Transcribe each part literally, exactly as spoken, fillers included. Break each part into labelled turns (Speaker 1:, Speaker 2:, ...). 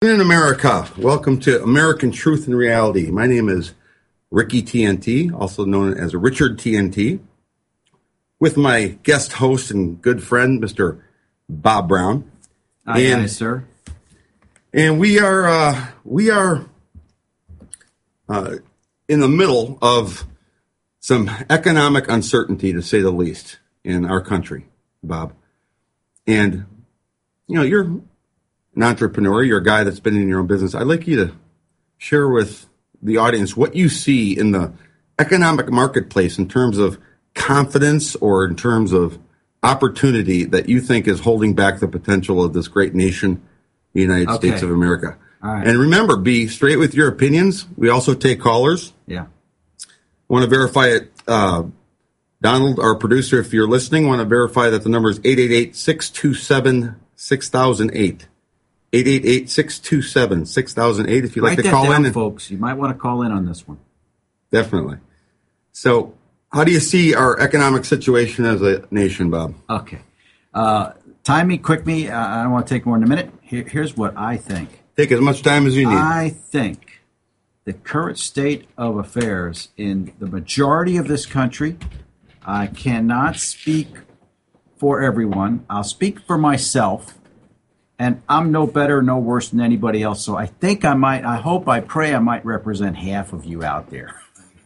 Speaker 1: In America, welcome to American Truth and Reality. My name is Ricky T N T, also known as Richard T N T, with my guest host and good friend, Mister Bob Brown.
Speaker 2: Hi, and, guys, sir.
Speaker 1: And we are uh, we are uh, in the middle of some economic uncertainty, to say the least, in our country, Bob. And you know, you're an entrepreneur, you're a guy that's been in your own business. I'd like you to share with the audience what you see in the economic marketplace in terms of confidence or in terms of opportunity that you think is holding back the potential of this great nation, the United okay. States of America.
Speaker 2: All right.
Speaker 1: And remember, be straight with your opinions. We also take callers.
Speaker 2: Yeah.
Speaker 1: Want to verify it. Uh, Donald, our producer, if you're listening, want to verify that the number is eight eight eight, six two seven, six thousand eight. eight eight eight, six two seven, six thousand eight. If you'd like
Speaker 2: Write
Speaker 1: to call
Speaker 2: down,
Speaker 1: in. And,
Speaker 2: folks. You might want to call in on this one.
Speaker 1: Definitely. So, how do you see our economic situation as a nation, Bob?
Speaker 2: Okay. Uh, time me, quick me. Uh, I don't want to take more than a minute. Here, here's what I think.
Speaker 1: Take as much time as you need.
Speaker 2: I think the current state of affairs in the majority of this country, I cannot speak for everyone. I'll speak for myself. And I'm no better, no worse than anybody else. So I think I might, I hope, I pray I might represent half of you out there.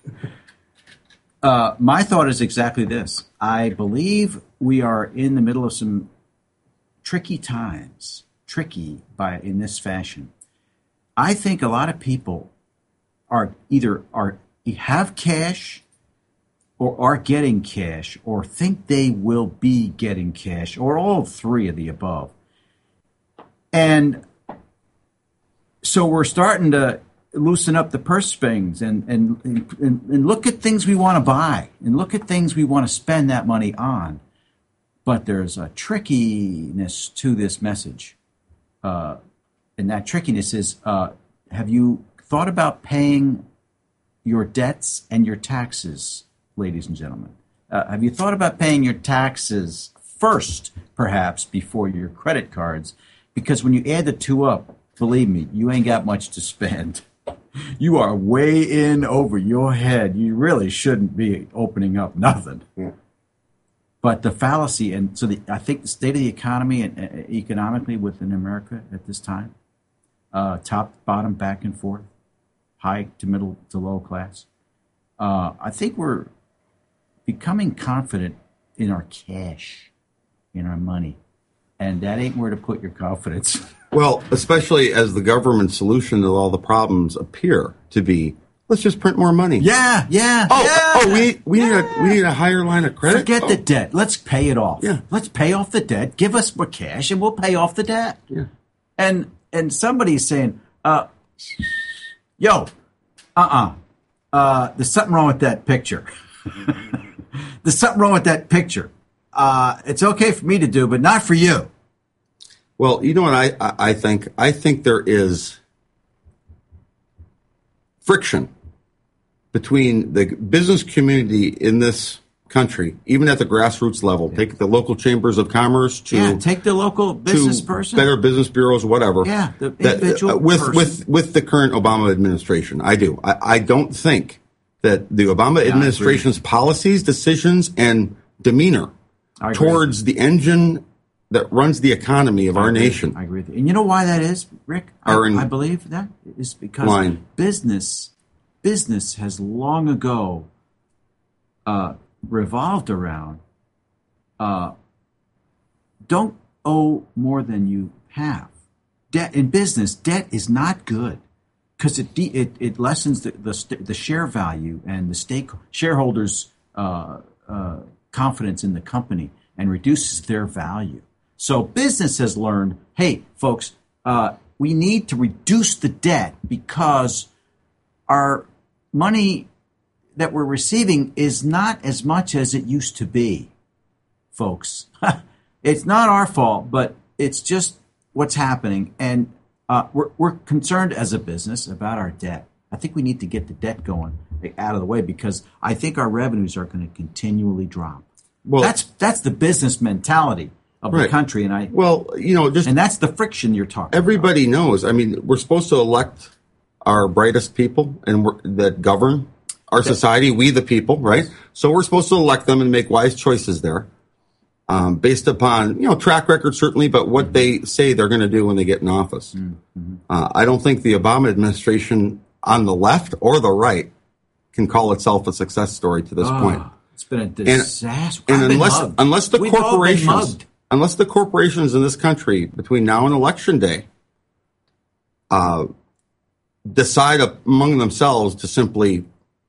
Speaker 2: uh, my thought is exactly this. I believe we are in the middle of some tricky times, tricky by in this fashion. I think a lot of people are either are have cash or are getting cash or think they will be getting cash or all three of the above. And so we're starting to loosen up the purse strings and, and, and, and look at things we want to buy and look at things we want to spend that money on. But there's a trickiness to this message. Uh, and that trickiness is, uh, have you thought about paying your debts and your taxes, ladies and gentlemen? Uh, have you thought about paying your taxes first, perhaps, before your credit cards? Because when you add the two up, believe me, you ain't got much to spend. You are way in over your head. You really shouldn't be opening up nothing. Yeah. But the fallacy, and so the, I think the state of the economy and uh, economically within America at this time, uh, top, bottom, back and forth, high to middle to low class, uh, I think we're becoming confident in our cash, in our money. And that ain't where to put your confidence.
Speaker 1: Well, especially as the government solution to all the problems appear to be, let's just print more money.
Speaker 2: Yeah, yeah.
Speaker 1: Oh,
Speaker 2: yeah,
Speaker 1: oh, we we
Speaker 2: yeah.
Speaker 1: need a we need a higher line of credit.
Speaker 2: Forget
Speaker 1: oh.
Speaker 2: the debt. Let's pay it off.
Speaker 1: Yeah.
Speaker 2: Let's pay off the debt. Give us more cash, and we'll pay off the debt.
Speaker 1: Yeah.
Speaker 2: And and somebody's saying, uh, "Yo, uh-uh, uh, there's something wrong with that picture. There's something wrong with that picture." Uh, it's okay for me to do, but not for you.
Speaker 1: Well, you know what I, I think? I think there is friction between the business community in this country, even at the grassroots level. Yeah. Take the local chambers of commerce to
Speaker 2: yeah, take the local business person,
Speaker 1: better business bureaus, whatever.
Speaker 2: Yeah, the individual
Speaker 1: that, uh, with
Speaker 2: person.
Speaker 1: with with the current Obama administration. I do. I, I don't think that the Obama yeah, administration's policies, decisions, and demeanor towards the engine that runs the economy of
Speaker 2: I
Speaker 1: our
Speaker 2: agree.
Speaker 1: nation.
Speaker 2: I agree with you. And you know why that is, Rick? I,
Speaker 1: in,
Speaker 2: I believe that is because
Speaker 1: line.
Speaker 2: business business has long ago uh, revolved around uh, don't owe more than you have. Debt in business, debt is not good because it, de- it it lessens the, the the share value and the stake shareholders' uh, uh, confidence in the company and reduces their value. So business has learned, hey, folks, uh, we need to reduce the debt because our money that we're receiving is not as much as it used to be, folks. It's not our fault, but it's just what's happening. And uh, we're, we're concerned as a business about our debt. I think we need to get the debt going out of the way because I think our revenues are going to continually drop. Well, that's that's the business mentality. of
Speaker 1: Right.
Speaker 2: the country, and I
Speaker 1: Well, you know, just
Speaker 2: and that's the friction you're talking.
Speaker 1: everybody knows. I mean, we're supposed to elect our brightest people and we're, that govern our society. We, the people, right? So we're supposed to elect them and make wise choices there, um, based upon, you know, track record certainly, but what mm-hmm. they say they're going to do when they get in office. Mm-hmm. Uh, I don't think the Obama administration on the left or the right can call itself a success story to this oh, point.
Speaker 2: It's been a disaster.
Speaker 1: And, and unless
Speaker 2: mugged.
Speaker 1: unless the
Speaker 2: We've all been
Speaker 1: corporations
Speaker 2: mugged.
Speaker 1: unless the corporations in this country between now and election day uh, decide among themselves to simply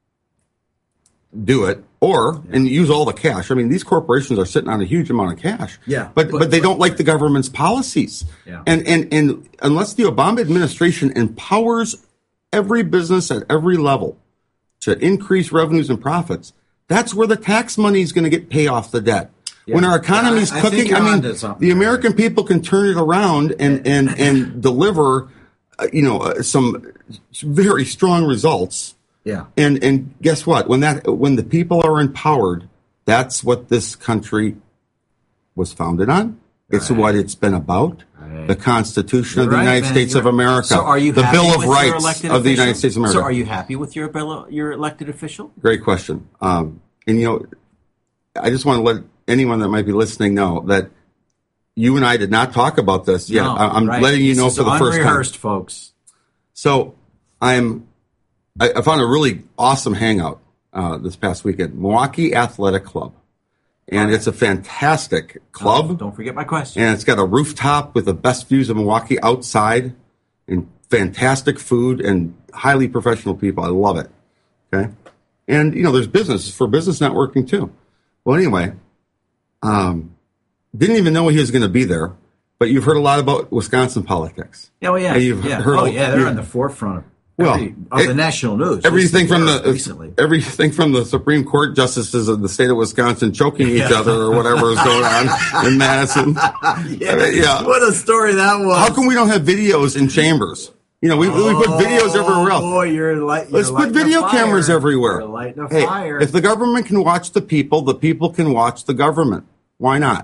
Speaker 1: do it or yeah. and use all the cash. I mean, these corporations are sitting on a huge amount of cash.
Speaker 2: Yeah,
Speaker 1: but but, but they but, don't like the government's policies.
Speaker 2: Yeah.
Speaker 1: And and and unless the Obama administration empowers every business at every level to increase revenues and profits, that's where the tax money is going to get pay off the debt. Yeah. When our economy is
Speaker 2: I,
Speaker 1: cooking, I, I mean, the American people can turn it around and and and deliver, uh, you know, uh, some very strong results.
Speaker 2: Yeah.
Speaker 1: And and guess what? When that when the people are empowered, that's what this country was founded on. It's right. what it's been about. Right. The Constitution You're of the right, United man. States You're, of America.
Speaker 2: So are you
Speaker 1: the
Speaker 2: happy
Speaker 1: Bill of
Speaker 2: with
Speaker 1: Rights
Speaker 2: your elected
Speaker 1: of the
Speaker 2: official?
Speaker 1: United States of America.
Speaker 2: So are you happy with your bill, your elected official?
Speaker 1: Great question. Um, and you know, I just want to let anyone that might be listening know that you and I did not talk about this yet.
Speaker 2: No,
Speaker 1: I'm
Speaker 2: right.
Speaker 1: letting you
Speaker 2: this
Speaker 1: know
Speaker 2: is
Speaker 1: for the first time.
Speaker 2: Unrehearsed, folks.
Speaker 1: So I'm. I, I found a really awesome hangout uh, this past weekend, Milwaukee Athletic Club. And right. it's a fantastic club.
Speaker 2: Oh, don't forget my question.
Speaker 1: And it's got a rooftop with the best views of Milwaukee outside and fantastic food and highly professional people. I love it. Okay. And, you know, there's business for business networking too. Well, anyway, um, didn't even know he was going to be there, but you've heard a lot about Wisconsin politics.
Speaker 2: Oh, yeah.
Speaker 1: And you've
Speaker 2: yeah.
Speaker 1: heard
Speaker 2: oh,
Speaker 1: a,
Speaker 2: yeah. They're on the forefront of
Speaker 1: Well,
Speaker 2: Every, of the
Speaker 1: it,
Speaker 2: national news.
Speaker 1: Everything from the
Speaker 2: recently.
Speaker 1: everything from the Supreme Court justices of the state of Wisconsin choking each yeah. other or whatever is going on in Madison.
Speaker 2: yeah.
Speaker 1: I mean, yeah,
Speaker 2: what a story that was.
Speaker 1: How come we don't have videos in chambers? You know, we,
Speaker 2: oh,
Speaker 1: we put videos everywhere else.
Speaker 2: Boy, you're light, you're
Speaker 1: Let's put video cameras everywhere.
Speaker 2: You're lighting a
Speaker 1: hey,
Speaker 2: fire.
Speaker 1: If the government can watch the people, the people can watch the government. Why not?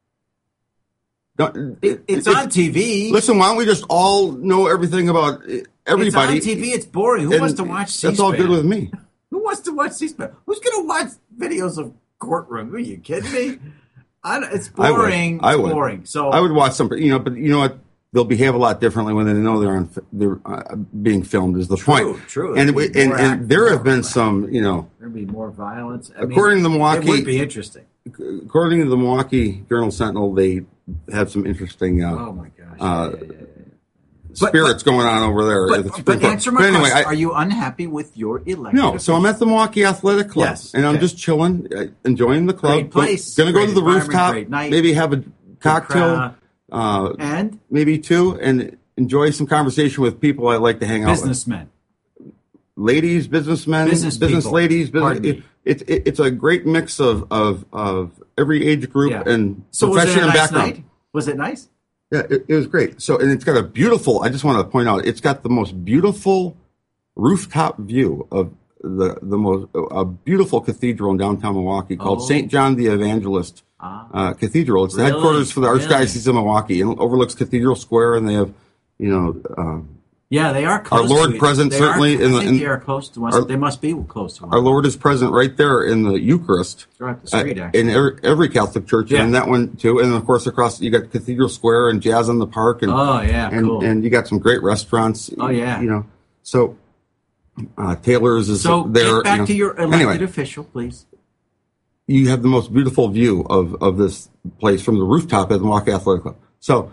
Speaker 2: It, it's, it's on T V.
Speaker 1: Listen, why don't we just all know everything about everybody?
Speaker 2: It's on T V. It's boring. Who wants to watch C-SPAN?
Speaker 1: That's all good with me.
Speaker 2: Who wants to watch C-SPAN? Who's going to watch videos of courtroom? Are you kidding me? I, it's boring.
Speaker 1: I would. I
Speaker 2: it's
Speaker 1: would.
Speaker 2: boring. So
Speaker 1: I would watch some, you know, but you know what? They'll behave a lot differently when they know they're on, they're uh, being filmed. Is the
Speaker 2: true,
Speaker 1: point?
Speaker 2: True.
Speaker 1: And and, and, and there have been some, you know,
Speaker 2: there'd be more violence. I
Speaker 1: according
Speaker 2: mean,
Speaker 1: to the Milwaukee,
Speaker 2: it would be interesting.
Speaker 1: According to the Milwaukee Journal Sentinel, they have some interesting. Uh,
Speaker 2: oh my gosh!
Speaker 1: Uh,
Speaker 2: yeah, yeah, yeah.
Speaker 1: Spirits
Speaker 2: but,
Speaker 1: going on over there.
Speaker 2: But, but answer my but anyway, question. I, are you unhappy with your election?
Speaker 1: No. So I'm at the Milwaukee Athletic Club,
Speaker 2: yes,
Speaker 1: and I'm
Speaker 2: okay.
Speaker 1: just chilling, uh, enjoying the club.
Speaker 2: Great place.
Speaker 1: Going to go to the
Speaker 2: environment,
Speaker 1: rooftop,
Speaker 2: great night,
Speaker 1: maybe have a cocktail,
Speaker 2: uh, and
Speaker 1: maybe two, and enjoy some conversation with people I like to hang out with.
Speaker 2: Businessmen.
Speaker 1: Ladies, businessmen,
Speaker 2: business,
Speaker 1: business
Speaker 2: people.
Speaker 1: ladies. Business, it, it, it, it's a great mix of, of, of every age group
Speaker 2: yeah.
Speaker 1: and
Speaker 2: so
Speaker 1: profession
Speaker 2: was it a
Speaker 1: and
Speaker 2: nice
Speaker 1: background.
Speaker 2: Night? Was it nice?
Speaker 1: Yeah, it, it was great. So, and it's got a beautiful, I just want to point out, it's got the most beautiful rooftop view of the, the most, a beautiful cathedral in downtown Milwaukee called
Speaker 2: oh.
Speaker 1: Saint John the Evangelist
Speaker 2: ah.
Speaker 1: uh, Cathedral. It's
Speaker 2: really?
Speaker 1: the headquarters for the
Speaker 2: really?
Speaker 1: Archdiocese of Milwaukee, and it overlooks Cathedral Square, and they have, you know, um,
Speaker 2: yeah, they are close
Speaker 1: our Lord
Speaker 2: to
Speaker 1: present
Speaker 2: they
Speaker 1: certainly
Speaker 2: are,
Speaker 1: in the.
Speaker 2: I think
Speaker 1: in,
Speaker 2: they are close to us.
Speaker 1: Our,
Speaker 2: they must be close to us.
Speaker 1: Our Lord is present right there in the Eucharist.
Speaker 2: Right up the street,
Speaker 1: uh,
Speaker 2: actually.
Speaker 1: in every, every Catholic church,
Speaker 2: yeah.
Speaker 1: and that one too. And of course, across you got Cathedral Square and Jazz on the Park, and
Speaker 2: oh yeah,
Speaker 1: and,
Speaker 2: cool.
Speaker 1: and you got some great restaurants.
Speaker 2: Oh yeah,
Speaker 1: you know. So uh, Taylor's is
Speaker 2: so
Speaker 1: there.
Speaker 2: get back
Speaker 1: you know.
Speaker 2: to your elected
Speaker 1: anyway,
Speaker 2: official, please.
Speaker 1: You have the most beautiful view of of this place from the rooftop at the Milwaukee Athletic Club. So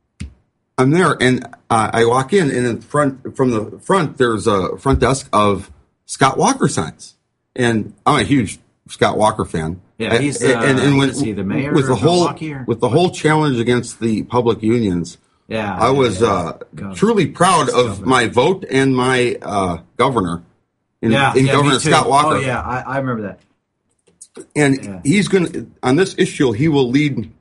Speaker 1: I'm there, and uh, I walk in, and in front, from the front, there's a front desk of Scott Walker signs, and I'm a huge Scott Walker fan.
Speaker 2: Yeah, he's uh, and, and when, is he the mayor
Speaker 1: with the
Speaker 2: of
Speaker 1: whole
Speaker 2: Milwaukee, or?
Speaker 1: with the whole challenge against the public unions.
Speaker 2: Yeah,
Speaker 1: I was
Speaker 2: yeah,
Speaker 1: uh,
Speaker 2: yeah.
Speaker 1: truly proud of governor. my vote and my uh, governor in,
Speaker 2: yeah,
Speaker 1: in
Speaker 2: yeah,
Speaker 1: Governor Scott Walker.
Speaker 2: Oh yeah, I, I remember that.
Speaker 1: And
Speaker 2: yeah.
Speaker 1: he's going to, on this issue, he will lead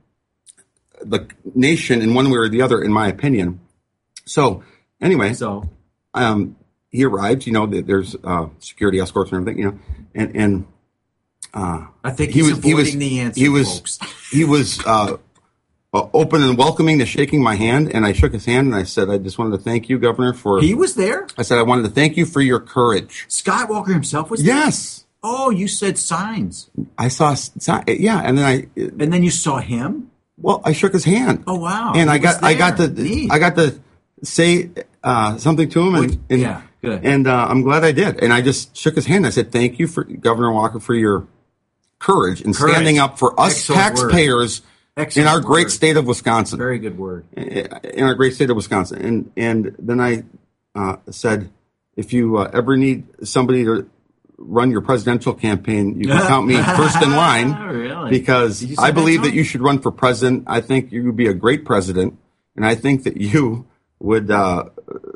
Speaker 1: the nation in one way or the other, in my opinion. So, anyway,
Speaker 2: so
Speaker 1: um, he arrived. You know, there's uh, security escorts and everything. You know, and and uh,
Speaker 2: I think he's he was,
Speaker 1: avoiding
Speaker 2: he was,
Speaker 1: the answer.
Speaker 2: He
Speaker 1: was
Speaker 2: folks.
Speaker 1: he was uh, uh, open and welcoming to shaking my hand, and I shook his hand and I said, I just wanted to thank you, Governor, for.
Speaker 2: He was there?
Speaker 1: I said, I wanted to thank you for your courage.
Speaker 2: Scott Walker himself was there?
Speaker 1: Yes.
Speaker 2: Oh, you said signs.
Speaker 1: I saw, yeah, and then I.
Speaker 2: And then you saw him?
Speaker 1: Well, I shook his hand.
Speaker 2: Oh, wow.
Speaker 1: And
Speaker 2: He
Speaker 1: I got,
Speaker 2: was
Speaker 1: I got
Speaker 2: there.
Speaker 1: to,
Speaker 2: Neat.
Speaker 1: I got to say uh, something to him, and,
Speaker 2: Which-
Speaker 1: and
Speaker 2: yeah, good.
Speaker 1: And uh, I'm glad I did. And I just shook his hand. I said, thank you for Governor Walker for your courage in
Speaker 2: Courage.
Speaker 1: standing up for us
Speaker 2: Excellent
Speaker 1: taxpayers
Speaker 2: Excellent
Speaker 1: in our great
Speaker 2: word.
Speaker 1: state of Wisconsin.
Speaker 2: Very good word.
Speaker 1: In our great state of Wisconsin. And and then I uh, said, if you uh, ever need somebody to run your presidential campaign, you can count me first in line.
Speaker 2: Really?
Speaker 1: Because
Speaker 2: Did you say
Speaker 1: I
Speaker 2: that,
Speaker 1: believe
Speaker 2: Tom?
Speaker 1: that you should run for president. I think you would be a great president, and I think that you would. Uh,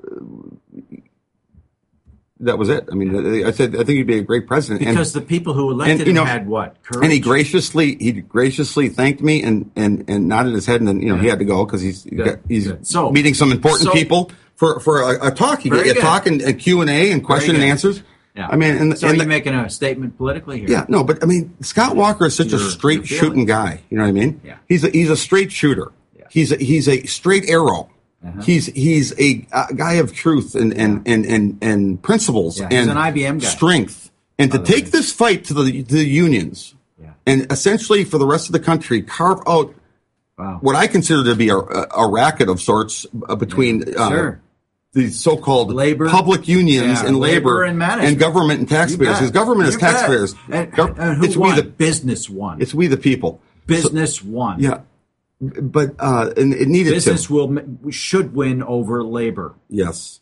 Speaker 1: that was it. I mean, I said I think you'd be a great president.
Speaker 2: Because
Speaker 1: and,
Speaker 2: the people who elected
Speaker 1: and, you
Speaker 2: him
Speaker 1: know,
Speaker 2: had what? Courage?
Speaker 1: and he graciously he graciously thanked me and, and, and nodded his head, and then you know he had to go because he's
Speaker 2: Good,
Speaker 1: he's
Speaker 2: good. So-
Speaker 1: meeting some important
Speaker 2: so-
Speaker 1: people for for a, a talk. You
Speaker 2: Very
Speaker 1: get a
Speaker 2: good.
Speaker 1: talk and a Q and A and question and
Speaker 2: good.
Speaker 1: answers.
Speaker 2: Yeah.
Speaker 1: I mean, and,
Speaker 2: so
Speaker 1: and
Speaker 2: are you
Speaker 1: the-
Speaker 2: making a statement politically here?
Speaker 1: yeah, no, but I mean, Scott Walker is such a
Speaker 2: Your-
Speaker 1: straight
Speaker 2: your
Speaker 1: shooting
Speaker 2: feelings.
Speaker 1: guy. You know what I mean?
Speaker 2: Yeah.
Speaker 1: He's a he's a straight shooter.
Speaker 2: Yeah.
Speaker 1: He's a, he's a straight arrow.
Speaker 2: Uh-huh.
Speaker 1: He's he's a, a guy of truth and and and and, and principles
Speaker 2: Yeah, he's
Speaker 1: and
Speaker 2: an I B M guy.
Speaker 1: strength. And to
Speaker 2: the
Speaker 1: take
Speaker 2: way.
Speaker 1: this fight to the to the unions
Speaker 2: Yeah.
Speaker 1: and essentially for the rest of the country carve out
Speaker 2: Wow.
Speaker 1: what I consider to be a, a racket of sorts uh, between uh,
Speaker 2: Sure.
Speaker 1: the so-called
Speaker 2: Labor.
Speaker 1: public unions
Speaker 2: Yeah,
Speaker 1: and labor,
Speaker 2: labor and management.
Speaker 1: government and
Speaker 2: You
Speaker 1: taxpayers.
Speaker 2: bet.
Speaker 1: Because government is
Speaker 2: You bet.
Speaker 1: taxpayers.
Speaker 2: And,
Speaker 1: Gov-
Speaker 2: and who
Speaker 1: it's
Speaker 2: won?
Speaker 1: we the
Speaker 2: Business won.
Speaker 1: it's we the people.
Speaker 2: Business won.
Speaker 1: Yeah, but uh, and it needed
Speaker 2: Business
Speaker 1: to.
Speaker 2: will we should win over labor.
Speaker 1: Yes,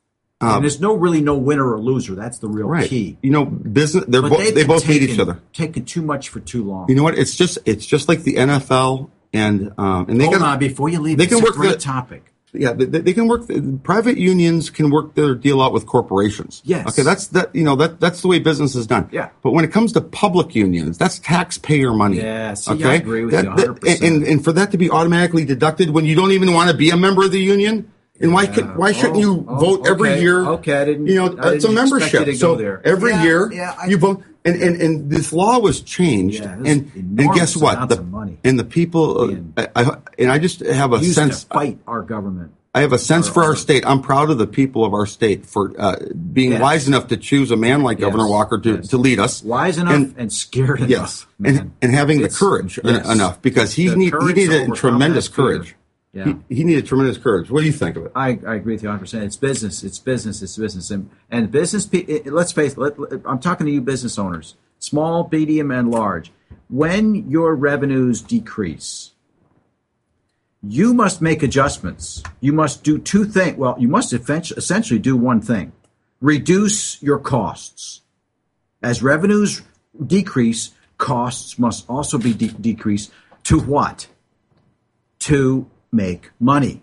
Speaker 2: and there's no really no winner or loser. That's the real
Speaker 1: right.
Speaker 2: key.
Speaker 1: You know, business. They're
Speaker 2: But
Speaker 1: bo-
Speaker 2: they've
Speaker 1: they
Speaker 2: been
Speaker 1: both need
Speaker 2: taking-
Speaker 1: each other.
Speaker 2: Taking too much for too long.
Speaker 1: You know what? It's just it's just like the N F L and um, and they
Speaker 2: Hold
Speaker 1: can
Speaker 2: on, before you leave,
Speaker 1: they
Speaker 2: it's
Speaker 1: can
Speaker 2: a
Speaker 1: work
Speaker 2: great
Speaker 1: the-
Speaker 2: topic.
Speaker 1: Yeah, they, they can work. Private unions can work their deal out with corporations.
Speaker 2: Yes.
Speaker 1: Okay, that's that. You know that that's the way business is done.
Speaker 2: Yeah.
Speaker 1: But when it comes to public unions, that's taxpayer money.
Speaker 2: Yeah, see, I
Speaker 1: okay?
Speaker 2: agree with
Speaker 1: That-
Speaker 2: you one
Speaker 1: that-
Speaker 2: hundred percent.
Speaker 1: and and for that to be automatically deducted when you don't even want to be a member of the union, and why can, why shouldn't
Speaker 2: Oh,
Speaker 1: you
Speaker 2: oh,
Speaker 1: vote every
Speaker 2: okay,
Speaker 1: year?
Speaker 2: okay, I didn't-
Speaker 1: You know,
Speaker 2: I
Speaker 1: it's a
Speaker 2: didn't expect you
Speaker 1: membership.
Speaker 2: to go
Speaker 1: So
Speaker 2: there.
Speaker 1: every
Speaker 2: Yeah,
Speaker 1: year
Speaker 2: yeah, I-
Speaker 1: you vote, and, and and this law was changed,
Speaker 2: Yeah, this
Speaker 1: and and
Speaker 2: enormous
Speaker 1: guess what?
Speaker 2: amounts
Speaker 1: The,
Speaker 2: of money
Speaker 1: and the people,
Speaker 2: being-
Speaker 1: uh, I, I, and I just have a
Speaker 2: Used
Speaker 1: sense.
Speaker 2: to fight our government.
Speaker 1: I have a sense
Speaker 2: Or-
Speaker 1: for our
Speaker 2: or-
Speaker 1: state. I'm proud of the people of our state for uh, being
Speaker 2: Yes.
Speaker 1: wise enough to choose a man like Governor
Speaker 2: Yes.
Speaker 1: Walker to,
Speaker 2: Yes.
Speaker 1: to lead us.
Speaker 2: Wise enough and,
Speaker 1: And-
Speaker 2: scared enough.
Speaker 1: Yes,
Speaker 2: man.
Speaker 1: and and having the
Speaker 2: It's-
Speaker 1: courage en-
Speaker 2: yes.
Speaker 1: enough because he
Speaker 2: The
Speaker 1: need, he
Speaker 2: courage to
Speaker 1: needed
Speaker 2: overcome
Speaker 1: tremendous
Speaker 2: that fear.
Speaker 1: courage.
Speaker 2: Yeah.
Speaker 1: He, he needed tremendous courage. What do you think of it?
Speaker 2: I, I agree with you one hundred percent. It's business. It's business. It's business. And, and business, pe- it- let's face it, let, let- I'm talking to you business owners, small, medium, and large. When your revenues decrease, you must make adjustments. You must do two things. Well, you must effen- essentially do one thing. Reduce your costs. As revenues decrease, costs must also be de- decreased to what? To make money,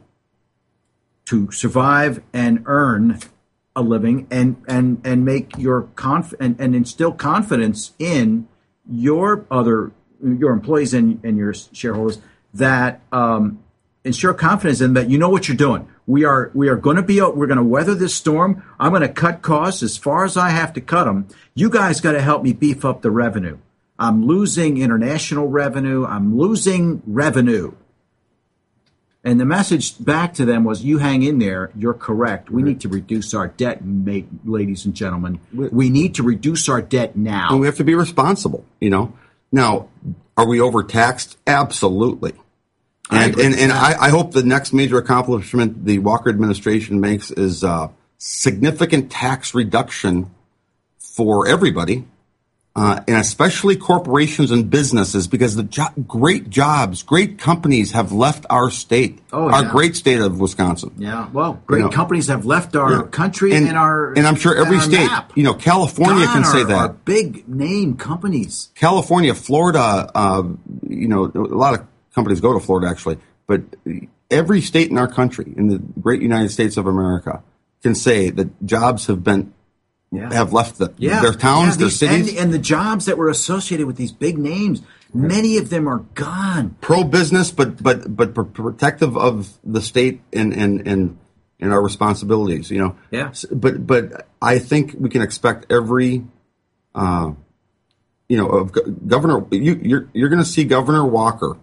Speaker 2: to survive and earn a living, and and and make your conf and, and instill confidence in your other your employees and, and your shareholders that um, ensure confidence in that you know what you're doing. We are we are going to be we're going to weather this storm. I'm going to cut costs as far as I have to cut them. You guys got to help me beef up the revenue. I'm losing international revenue. I'm losing revenue. And the message back to them was, you hang in there. You're correct. We need to reduce our debt, mate, ladies and gentlemen. We need to reduce our debt now.
Speaker 1: And we have to be responsible. You know. Now, are we overtaxed? Absolutely.
Speaker 2: I
Speaker 1: And
Speaker 2: agree
Speaker 1: and,
Speaker 2: with
Speaker 1: and
Speaker 2: that.
Speaker 1: I, I hope the next major accomplishment the Walker administration makes is uh, significant tax reduction for everybody, uh, and especially corporations and businesses, because the jo- great jobs, great companies have left our state,
Speaker 2: Oh,
Speaker 1: our
Speaker 2: yeah.
Speaker 1: great state of Wisconsin.
Speaker 2: Yeah, well, great
Speaker 1: You know,
Speaker 2: companies have left our
Speaker 1: Yeah.
Speaker 2: country
Speaker 1: and,
Speaker 2: and, our
Speaker 1: and I'm sure every
Speaker 2: and our
Speaker 1: state,
Speaker 2: map.
Speaker 1: you know, California
Speaker 2: Gone
Speaker 1: can say
Speaker 2: are-
Speaker 1: that.
Speaker 2: are big name companies.
Speaker 1: California, Florida, uh, you know, a lot of companies go to Florida actually, but every state in our country, in the great United States of America, can say that jobs have been
Speaker 2: Yeah.
Speaker 1: have left the,
Speaker 2: Yeah,
Speaker 1: their towns,
Speaker 2: yeah,
Speaker 1: their
Speaker 2: these-
Speaker 1: cities.
Speaker 2: and, and the jobs that were associated with these big names, many of them are gone.
Speaker 1: Pro business, but but but pr- protective of the state and and and and our responsibilities. You know.
Speaker 2: Yeah.
Speaker 1: S- But but I think we can expect every, uh, you know, of Go- Governor. You you're you're going to see Governor Walker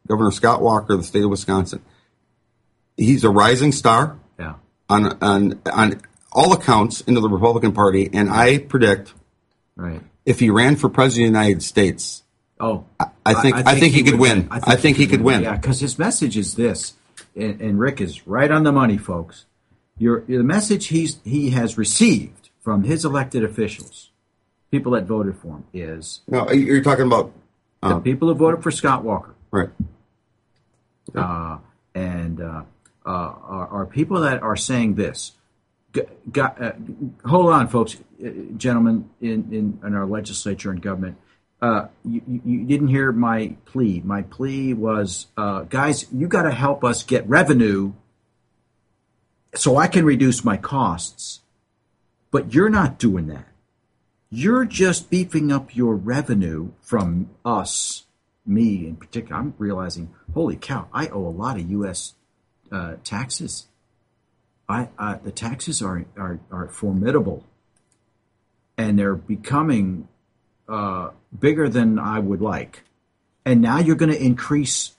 Speaker 1: Governor Scott Walker of the state of Wisconsin. He's a rising star
Speaker 2: Yeah.
Speaker 1: on on on all accounts into the Republican Party, and I predict
Speaker 2: Right.
Speaker 1: if he ran for president of the United States,
Speaker 2: Oh,
Speaker 1: I think I, think he could
Speaker 2: would
Speaker 1: win. I think he could win.
Speaker 2: Yeah, because his message is this, and, and Rick is right on the money, folks. Your the message he's he has received from his elected officials, people that voted for him, is
Speaker 1: No, you're talking about
Speaker 2: the
Speaker 1: um,
Speaker 2: people who voted for Scott Walker,
Speaker 1: right.
Speaker 2: uh, and uh, uh, are, are people that are saying this. G- got, uh, hold on, folks, uh, gentlemen in, in, in our legislature and government. Uh, you, you you didn't hear my plea. My plea was, uh, guys, you got to help us get revenue so I can reduce my costs. But you're not doing that. You're just beefing up your revenue from us, me in particular. I'm realizing, holy cow, I owe a lot of U S uh, taxes. I, I the taxes are, are are formidable, and they're becoming uh, bigger than I would like. And now you're going to increase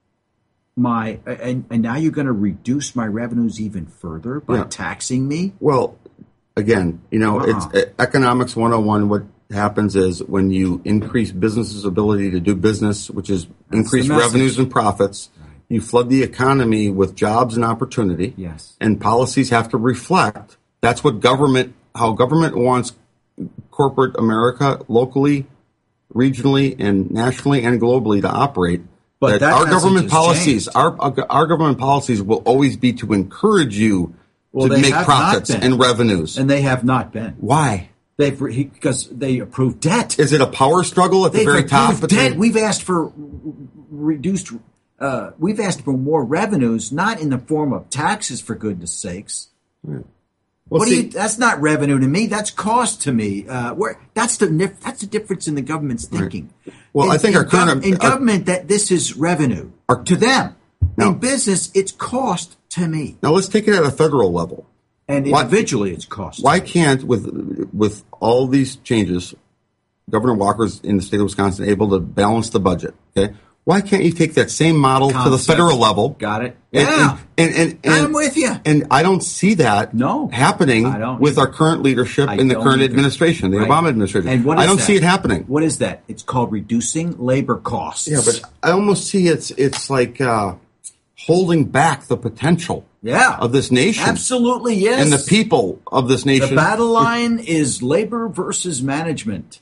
Speaker 2: my and, and now you're going to reduce my revenues even further by
Speaker 1: Yeah.
Speaker 2: taxing me.
Speaker 1: Well, again, you know,
Speaker 2: Uh-uh.
Speaker 1: it's uh, economics one oh one. What happens is when you increase businesses' ability to do business, which is increase
Speaker 2: the message.
Speaker 1: revenues and profits, you flood the economy with jobs and opportunity.
Speaker 2: Yes.
Speaker 1: And policies have to reflect. That's what government, how government wants corporate America locally, regionally, and nationally and globally to operate.
Speaker 2: But that
Speaker 1: our
Speaker 2: message
Speaker 1: government
Speaker 2: has
Speaker 1: policies,
Speaker 2: changed.
Speaker 1: our our government policies will always be to encourage you
Speaker 2: Well,
Speaker 1: to
Speaker 2: they
Speaker 1: make
Speaker 2: have
Speaker 1: profits
Speaker 2: not been.
Speaker 1: and revenues.
Speaker 2: And they have not been.
Speaker 1: Why?
Speaker 2: They've re- because they approve debt.
Speaker 1: Is it a power struggle at the
Speaker 2: They've
Speaker 1: very top?
Speaker 2: approved
Speaker 1: between-
Speaker 2: debt. We've asked for reduced. Uh, we've asked for more revenues, not in the form of taxes, for goodness sakes.
Speaker 1: Well,
Speaker 2: what
Speaker 1: see,
Speaker 2: do you? That's not revenue to me. That's cost to me. Uh, where that's the nif- that's the difference in the government's thinking.
Speaker 1: Well,
Speaker 2: in,
Speaker 1: I think
Speaker 2: in
Speaker 1: our current-
Speaker 2: gov- in
Speaker 1: our-
Speaker 2: government that this is revenue to them.
Speaker 1: No.
Speaker 2: In business, it's cost to me,
Speaker 1: now let's take it at a federal level.
Speaker 2: and
Speaker 1: Why-
Speaker 2: individually, it's cost.
Speaker 1: Why
Speaker 2: to me.
Speaker 1: can't, with with all these changes, Governor Walker's in the state of Wisconsin able to balance the budget? Okay, why can't you take that same model to the
Speaker 2: Concept.
Speaker 1: federal level?
Speaker 2: Got it?
Speaker 1: And,
Speaker 2: Yeah,
Speaker 1: and, and, and,
Speaker 2: I'm with you.
Speaker 1: And I don't see that
Speaker 2: No,
Speaker 1: happening
Speaker 2: I don't
Speaker 1: with
Speaker 2: either.
Speaker 1: our current leadership
Speaker 2: I
Speaker 1: in the
Speaker 2: don't
Speaker 1: current
Speaker 2: either.
Speaker 1: administration, the
Speaker 2: Right.
Speaker 1: Obama administration.
Speaker 2: And what
Speaker 1: I
Speaker 2: is
Speaker 1: don't
Speaker 2: that?
Speaker 1: see it happening.
Speaker 2: What is that? It's called reducing labor costs.
Speaker 1: Yeah, but I almost see it's it's like uh, holding back the potential
Speaker 2: yeah,
Speaker 1: of this nation
Speaker 2: absolutely, yes.
Speaker 1: and the people of this nation.
Speaker 2: The battle line is labor versus management.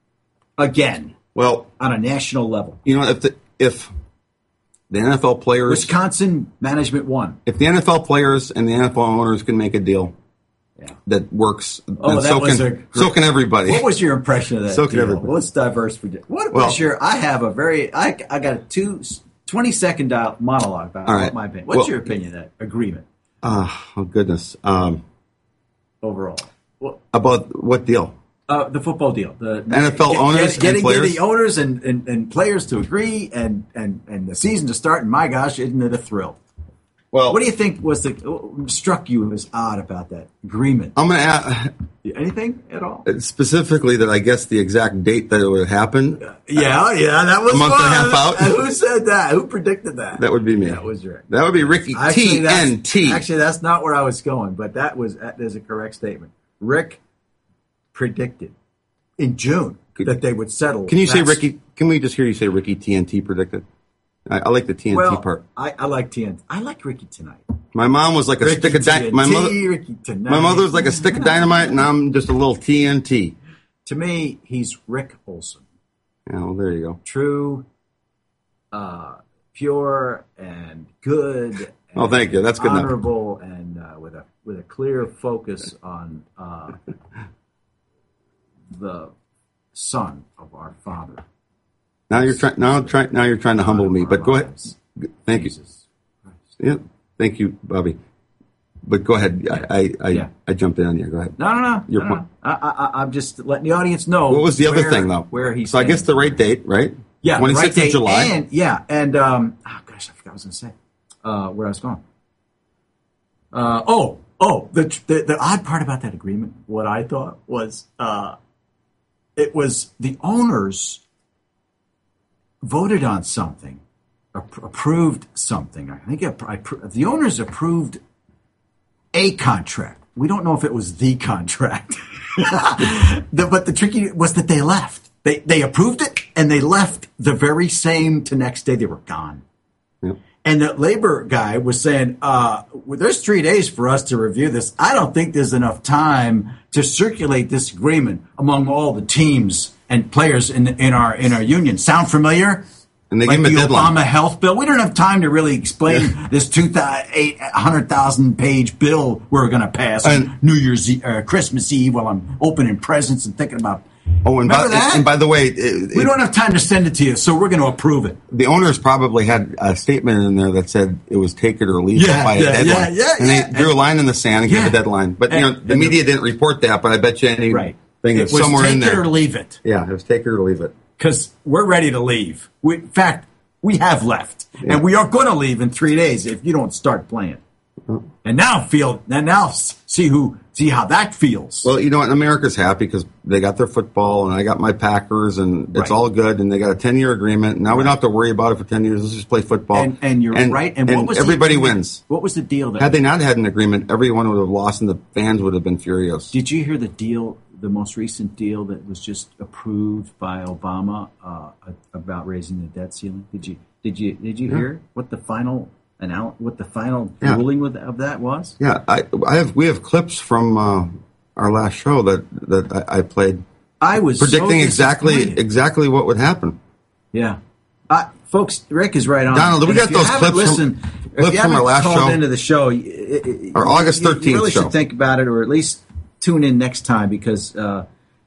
Speaker 2: Again,
Speaker 1: Well,
Speaker 2: on a national level.
Speaker 1: you know, if the if the N F L players,
Speaker 2: Wisconsin management won.
Speaker 1: if the N F L players and the N F L owners can make a deal
Speaker 2: Yeah.
Speaker 1: that works,
Speaker 2: Oh,
Speaker 1: then
Speaker 2: that
Speaker 1: so
Speaker 2: was
Speaker 1: can
Speaker 2: a great-
Speaker 1: so can everybody.
Speaker 2: What was your impression of that?
Speaker 1: So can
Speaker 2: deal?
Speaker 1: everybody.
Speaker 2: Let's diverse for what
Speaker 1: Well-
Speaker 2: was your? I have a very. I, I got a two twenty second dial- monologue about
Speaker 1: All right.
Speaker 2: my opinion. What's
Speaker 1: Well-
Speaker 2: your opinion of that agreement
Speaker 1: Ah, oh goodness, um,
Speaker 2: overall? Well,
Speaker 1: about what deal?
Speaker 2: Uh, the football deal, the
Speaker 1: N F L owners and
Speaker 2: getting,
Speaker 1: players?
Speaker 2: getting the owners and, and, and players to agree, and, and, and the season to start. And my gosh, isn't it a thrill?
Speaker 1: Well,
Speaker 2: What do you think was the what struck you as odd about that agreement?
Speaker 1: I'm going to add
Speaker 2: Anything at all?
Speaker 1: specifically that I guess the exact date that it would happen.
Speaker 2: Yeah, yeah, that was
Speaker 1: A month and a
Speaker 2: fun.
Speaker 1: half out?
Speaker 2: And who said that? Who predicted that?
Speaker 1: That would be me.
Speaker 2: That was Rick.
Speaker 1: That would be Ricky
Speaker 2: Actually,
Speaker 1: T
Speaker 2: that's-
Speaker 1: N T.
Speaker 2: Actually, that's not where I was going, but that was that is a correct statement. Rick predicted in June that they would settle.
Speaker 1: Can you say
Speaker 2: That's-
Speaker 1: Ricky? Can we just hear you say Ricky T N T predicted? I, I like the T N T
Speaker 2: Well,
Speaker 1: part.
Speaker 2: I, I like T N T. I like Ricky tonight.
Speaker 1: My mom was like a
Speaker 2: Ricky
Speaker 1: stick of dynamite. My
Speaker 2: T N T,
Speaker 1: mother,
Speaker 2: Ricky tonight.
Speaker 1: my mother was like a stick of dynamite, and I'm just a little T N T.
Speaker 2: To me, he's Rick Olson.
Speaker 1: Yeah, well, there you go.
Speaker 2: True, uh, pure, and good. And
Speaker 1: Oh, thank you. That's good enough.
Speaker 2: honorable, and uh, with a with a clear focus on uh, the son of our Father.
Speaker 1: Now you're trying. Now, try, now you're trying to humble me. But go ahead. Thank you.
Speaker 2: Jesus Christ.
Speaker 1: Yeah, thank you, Bobby. But go ahead. I I, I,
Speaker 2: Yeah.
Speaker 1: I jumped in on you. Go ahead.
Speaker 2: No, no, no.
Speaker 1: Your
Speaker 2: no, no.
Speaker 1: point.
Speaker 2: I, I, I'm just letting the audience know.
Speaker 1: What was the other
Speaker 2: where-
Speaker 1: thing, though?
Speaker 2: Where he's
Speaker 1: so I guess the right date, right?
Speaker 2: yeah, the right
Speaker 1: twenty-sixth
Speaker 2: date,
Speaker 1: of July.
Speaker 2: and yeah, and um, oh gosh, I forgot what I was going to say. Uh, where I was going. Uh, oh, oh, the, the the odd part about that agreement, what I thought was, uh, it was the owners voted on something approved something. I think it, I, the owners approved a contract. We don't know if it was the contract. the, but the tricky was that they left. They they approved it and they left the very same to next day they were gone. Yep. And the labor guy was saying, uh, well, there's three days for us to review this. I don't think there's enough time to circulate this agreement among all the teams and players in in our in our union. Sound familiar?
Speaker 1: And they
Speaker 2: like
Speaker 1: give him
Speaker 2: the
Speaker 1: a deadline.
Speaker 2: Obama health bill. We don't have time to really explain yeah. this two hundred thousand page bill we're going to pass and, on New Year's Eve, uh, Christmas Eve while I'm opening presents and thinking about.
Speaker 1: Oh, and by,
Speaker 2: that?
Speaker 1: and by the way, it,
Speaker 2: we don't have time to send it to you, so we're going to approve it.
Speaker 1: The owners probably had a statement in there that said it was take it or leave
Speaker 2: yeah,
Speaker 1: it by
Speaker 2: yeah,
Speaker 1: a deadline.
Speaker 2: Yeah, yeah,
Speaker 1: and
Speaker 2: yeah.
Speaker 1: they drew a line in the sand and
Speaker 2: yeah.
Speaker 1: gave a deadline. But
Speaker 2: and,
Speaker 1: you know, the media didn't report that. But I bet you anything
Speaker 2: right.
Speaker 1: is somewhere in there.
Speaker 2: Take it or leave it.
Speaker 1: Yeah, it was take it or leave it.
Speaker 2: Because we're ready to leave. We, in fact, we have left, yeah. and we are going to leave in three days if you don't start playing. Oh. And now feel, and now see who, see how that feels.
Speaker 1: Well, you know what? America's happy because they got their football, and I got my Packers, and it's right. all good. And they got a ten-year agreement. Now right. we don't have to worry about it for ten years. Let's just play football.
Speaker 2: And, and you're
Speaker 1: and,
Speaker 2: right.
Speaker 1: And, what
Speaker 2: and
Speaker 1: was everybody
Speaker 2: the,
Speaker 1: wins.
Speaker 2: What was the deal? That
Speaker 1: had they not had an agreement, everyone would have lost, and the fans would have been furious.
Speaker 2: Did you hear the deal? The most recent deal that was just approved by Obama uh, about raising the debt ceiling. Did you? Did you? Did you yeah. hear what the final? And out what the final yeah. ruling with, of that was?
Speaker 1: Yeah, I, I have. We have clips from uh, our last show that that I, I played.
Speaker 2: I was
Speaker 1: predicting
Speaker 2: so
Speaker 1: exactly exactly what would happen.
Speaker 2: Yeah, uh, folks, Rick is right on.
Speaker 1: Donald, we got those clips
Speaker 2: listened,
Speaker 1: from, clips from our last
Speaker 2: called
Speaker 1: show.
Speaker 2: Into the show, it,
Speaker 1: our August thirteenth
Speaker 2: you really
Speaker 1: show.
Speaker 2: Should think about it, or at least tune in next time because uh,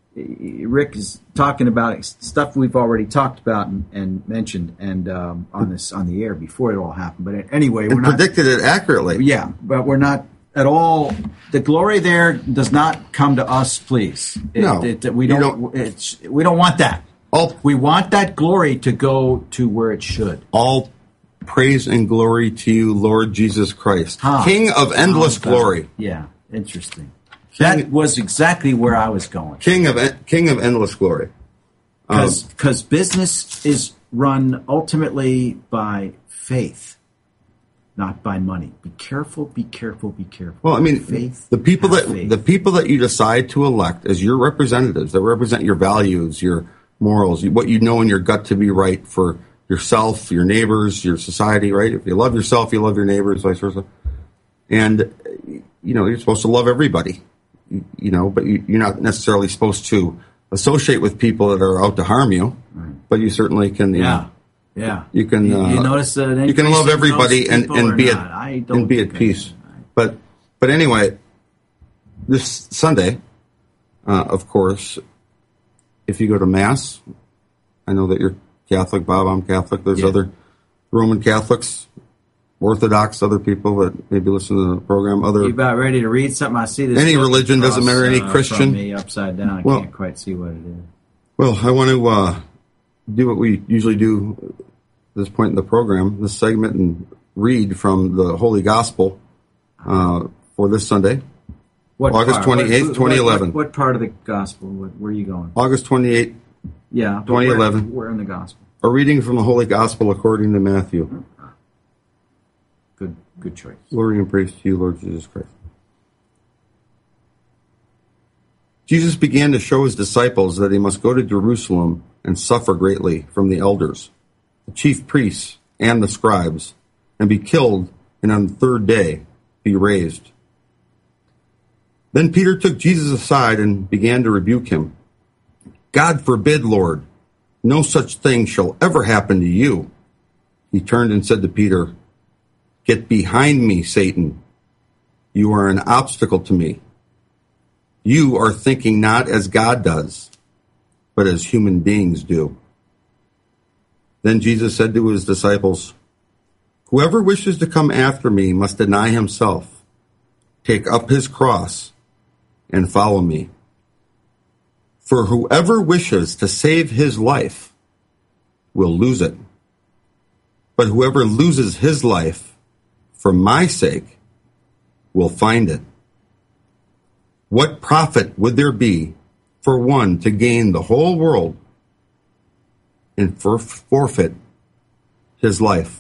Speaker 2: Rick is talking about stuff we've already talked about and, and mentioned, and um, on this on the air before it all happened. But anyway,
Speaker 1: and
Speaker 2: we're not,
Speaker 1: predicted it accurately.
Speaker 2: Yeah, but we're not at all. The glory there does not come to us, please. It,
Speaker 1: no,
Speaker 2: it, it, we don't. don't it's, we don't want that.
Speaker 1: All,
Speaker 2: we want that glory to go to where it should.
Speaker 1: All praise and glory to you, Lord Jesus Christ, huh. King of endless oh, glory.
Speaker 2: Yeah, interesting. That was exactly where I was going.
Speaker 1: King of King of endless glory.
Speaker 2: Because um, business is run ultimately by faith, not by money. Be careful, be careful, be careful.
Speaker 1: Well, I mean,
Speaker 2: faith,
Speaker 1: the people that
Speaker 2: faith.
Speaker 1: the people that you decide to elect as your representatives, that represent your values, your morals, what you know in your gut to be right for yourself, your neighbors, your society, right? If you love yourself, you love your neighbors, vice versa. And, you know, you're supposed to love everybody. You know, but you, you're not necessarily supposed to associate with people that are out to harm you. Right. But you certainly can. You
Speaker 2: yeah,
Speaker 1: know,
Speaker 2: yeah.
Speaker 1: You can.
Speaker 2: You,
Speaker 1: uh,
Speaker 2: you notice that
Speaker 1: you can love everybody and, and be at and be at peace. But but anyway, this Sunday, uh, of course, if you go to Mass, I know that you're Catholic, Bob. I'm Catholic. There's yeah. other Roman Catholics. Orthodox, other people that maybe listen to the program. Other,
Speaker 2: you about ready to read something? I see this.
Speaker 1: Any religion
Speaker 2: across,
Speaker 1: doesn't matter. Any
Speaker 2: uh,
Speaker 1: Christian.
Speaker 2: From me upside down. I
Speaker 1: well,
Speaker 2: can't quite see what it is.
Speaker 1: Well, I want to uh, do what we usually do at this point in the program, this segment, and read from the Holy Gospel uh, for this Sunday,
Speaker 2: what
Speaker 1: August twenty-eighth, twenty eleven.
Speaker 2: What, what, what part of the Gospel? What, where are you going?
Speaker 1: August twenty-eighth,
Speaker 2: yeah,
Speaker 1: twenty eleven.
Speaker 2: Where, where in the Gospel?
Speaker 1: A reading from the Holy Gospel according to Matthew.
Speaker 2: Good, good choice.
Speaker 1: Glory and praise to you, Lord Jesus Christ. Jesus began to show his disciples that he must go to Jerusalem and suffer greatly from the elders, the chief priests, and the scribes, and be killed, and on the third day be raised. Then Peter took Jesus aside and began to rebuke him. God forbid, Lord, no such thing shall ever happen to you. He turned and said to Peter, Get behind me, Satan. You are an obstacle to me. You are thinking not as God does, but as human beings do. Then Jesus said to his disciples, Whoever wishes to come after me must deny himself, take up his cross, and follow me. For whoever wishes to save his life will lose it. But whoever loses his life for my sake will find it. What profit would there be for one to gain the whole world and for forfeit his life?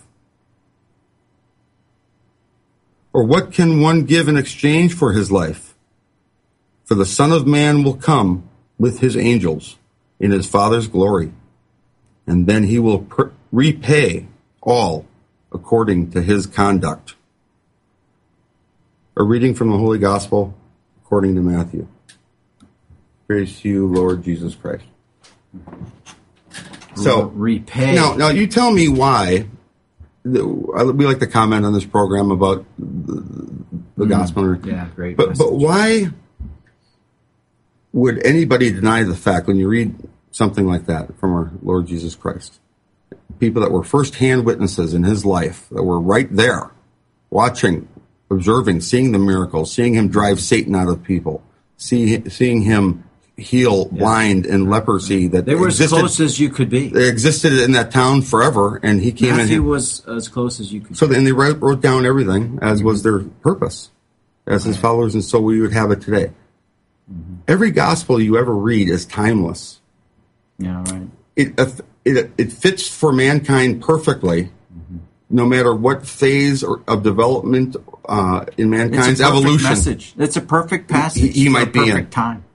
Speaker 1: Or what can one give in exchange for his life? For the Son of Man will come with his angels in his Father's glory, and then he will pr- repay all according to his conduct. A reading from the Holy Gospel according to Matthew. Praise to you, Lord Jesus Christ. So,
Speaker 2: repay.
Speaker 1: Now, now you tell me why. The, we like to comment on this program about the, the mm, gospel.
Speaker 2: Yeah, great.
Speaker 1: But, but why would anybody deny the fact when you read something like that from our Lord Jesus Christ? People that were first-hand witnesses in his life, that were right there, watching, observing, seeing the miracles, seeing him drive Satan out of people, see, seeing him heal yeah. blind and leprosy. That
Speaker 2: they were
Speaker 1: existed,
Speaker 2: as close as you could be.
Speaker 1: They existed in that town forever, and he came
Speaker 2: Matthew
Speaker 1: in.
Speaker 2: Matthew was as close as you could.
Speaker 1: So, and they wrote, wrote down everything as mm-hmm. was their purpose, as right. his followers, and so we would have it today. Mm-hmm. Every gospel you ever read is timeless.
Speaker 2: Yeah, right.
Speaker 1: It it it fits for mankind perfectly, mm-hmm. no matter what phase or, of development uh, in mankind's
Speaker 2: it's a
Speaker 1: evolution.
Speaker 2: Message. It's a perfect passage.
Speaker 1: He, he might
Speaker 2: for a
Speaker 1: be
Speaker 2: perfect
Speaker 1: in.
Speaker 2: time.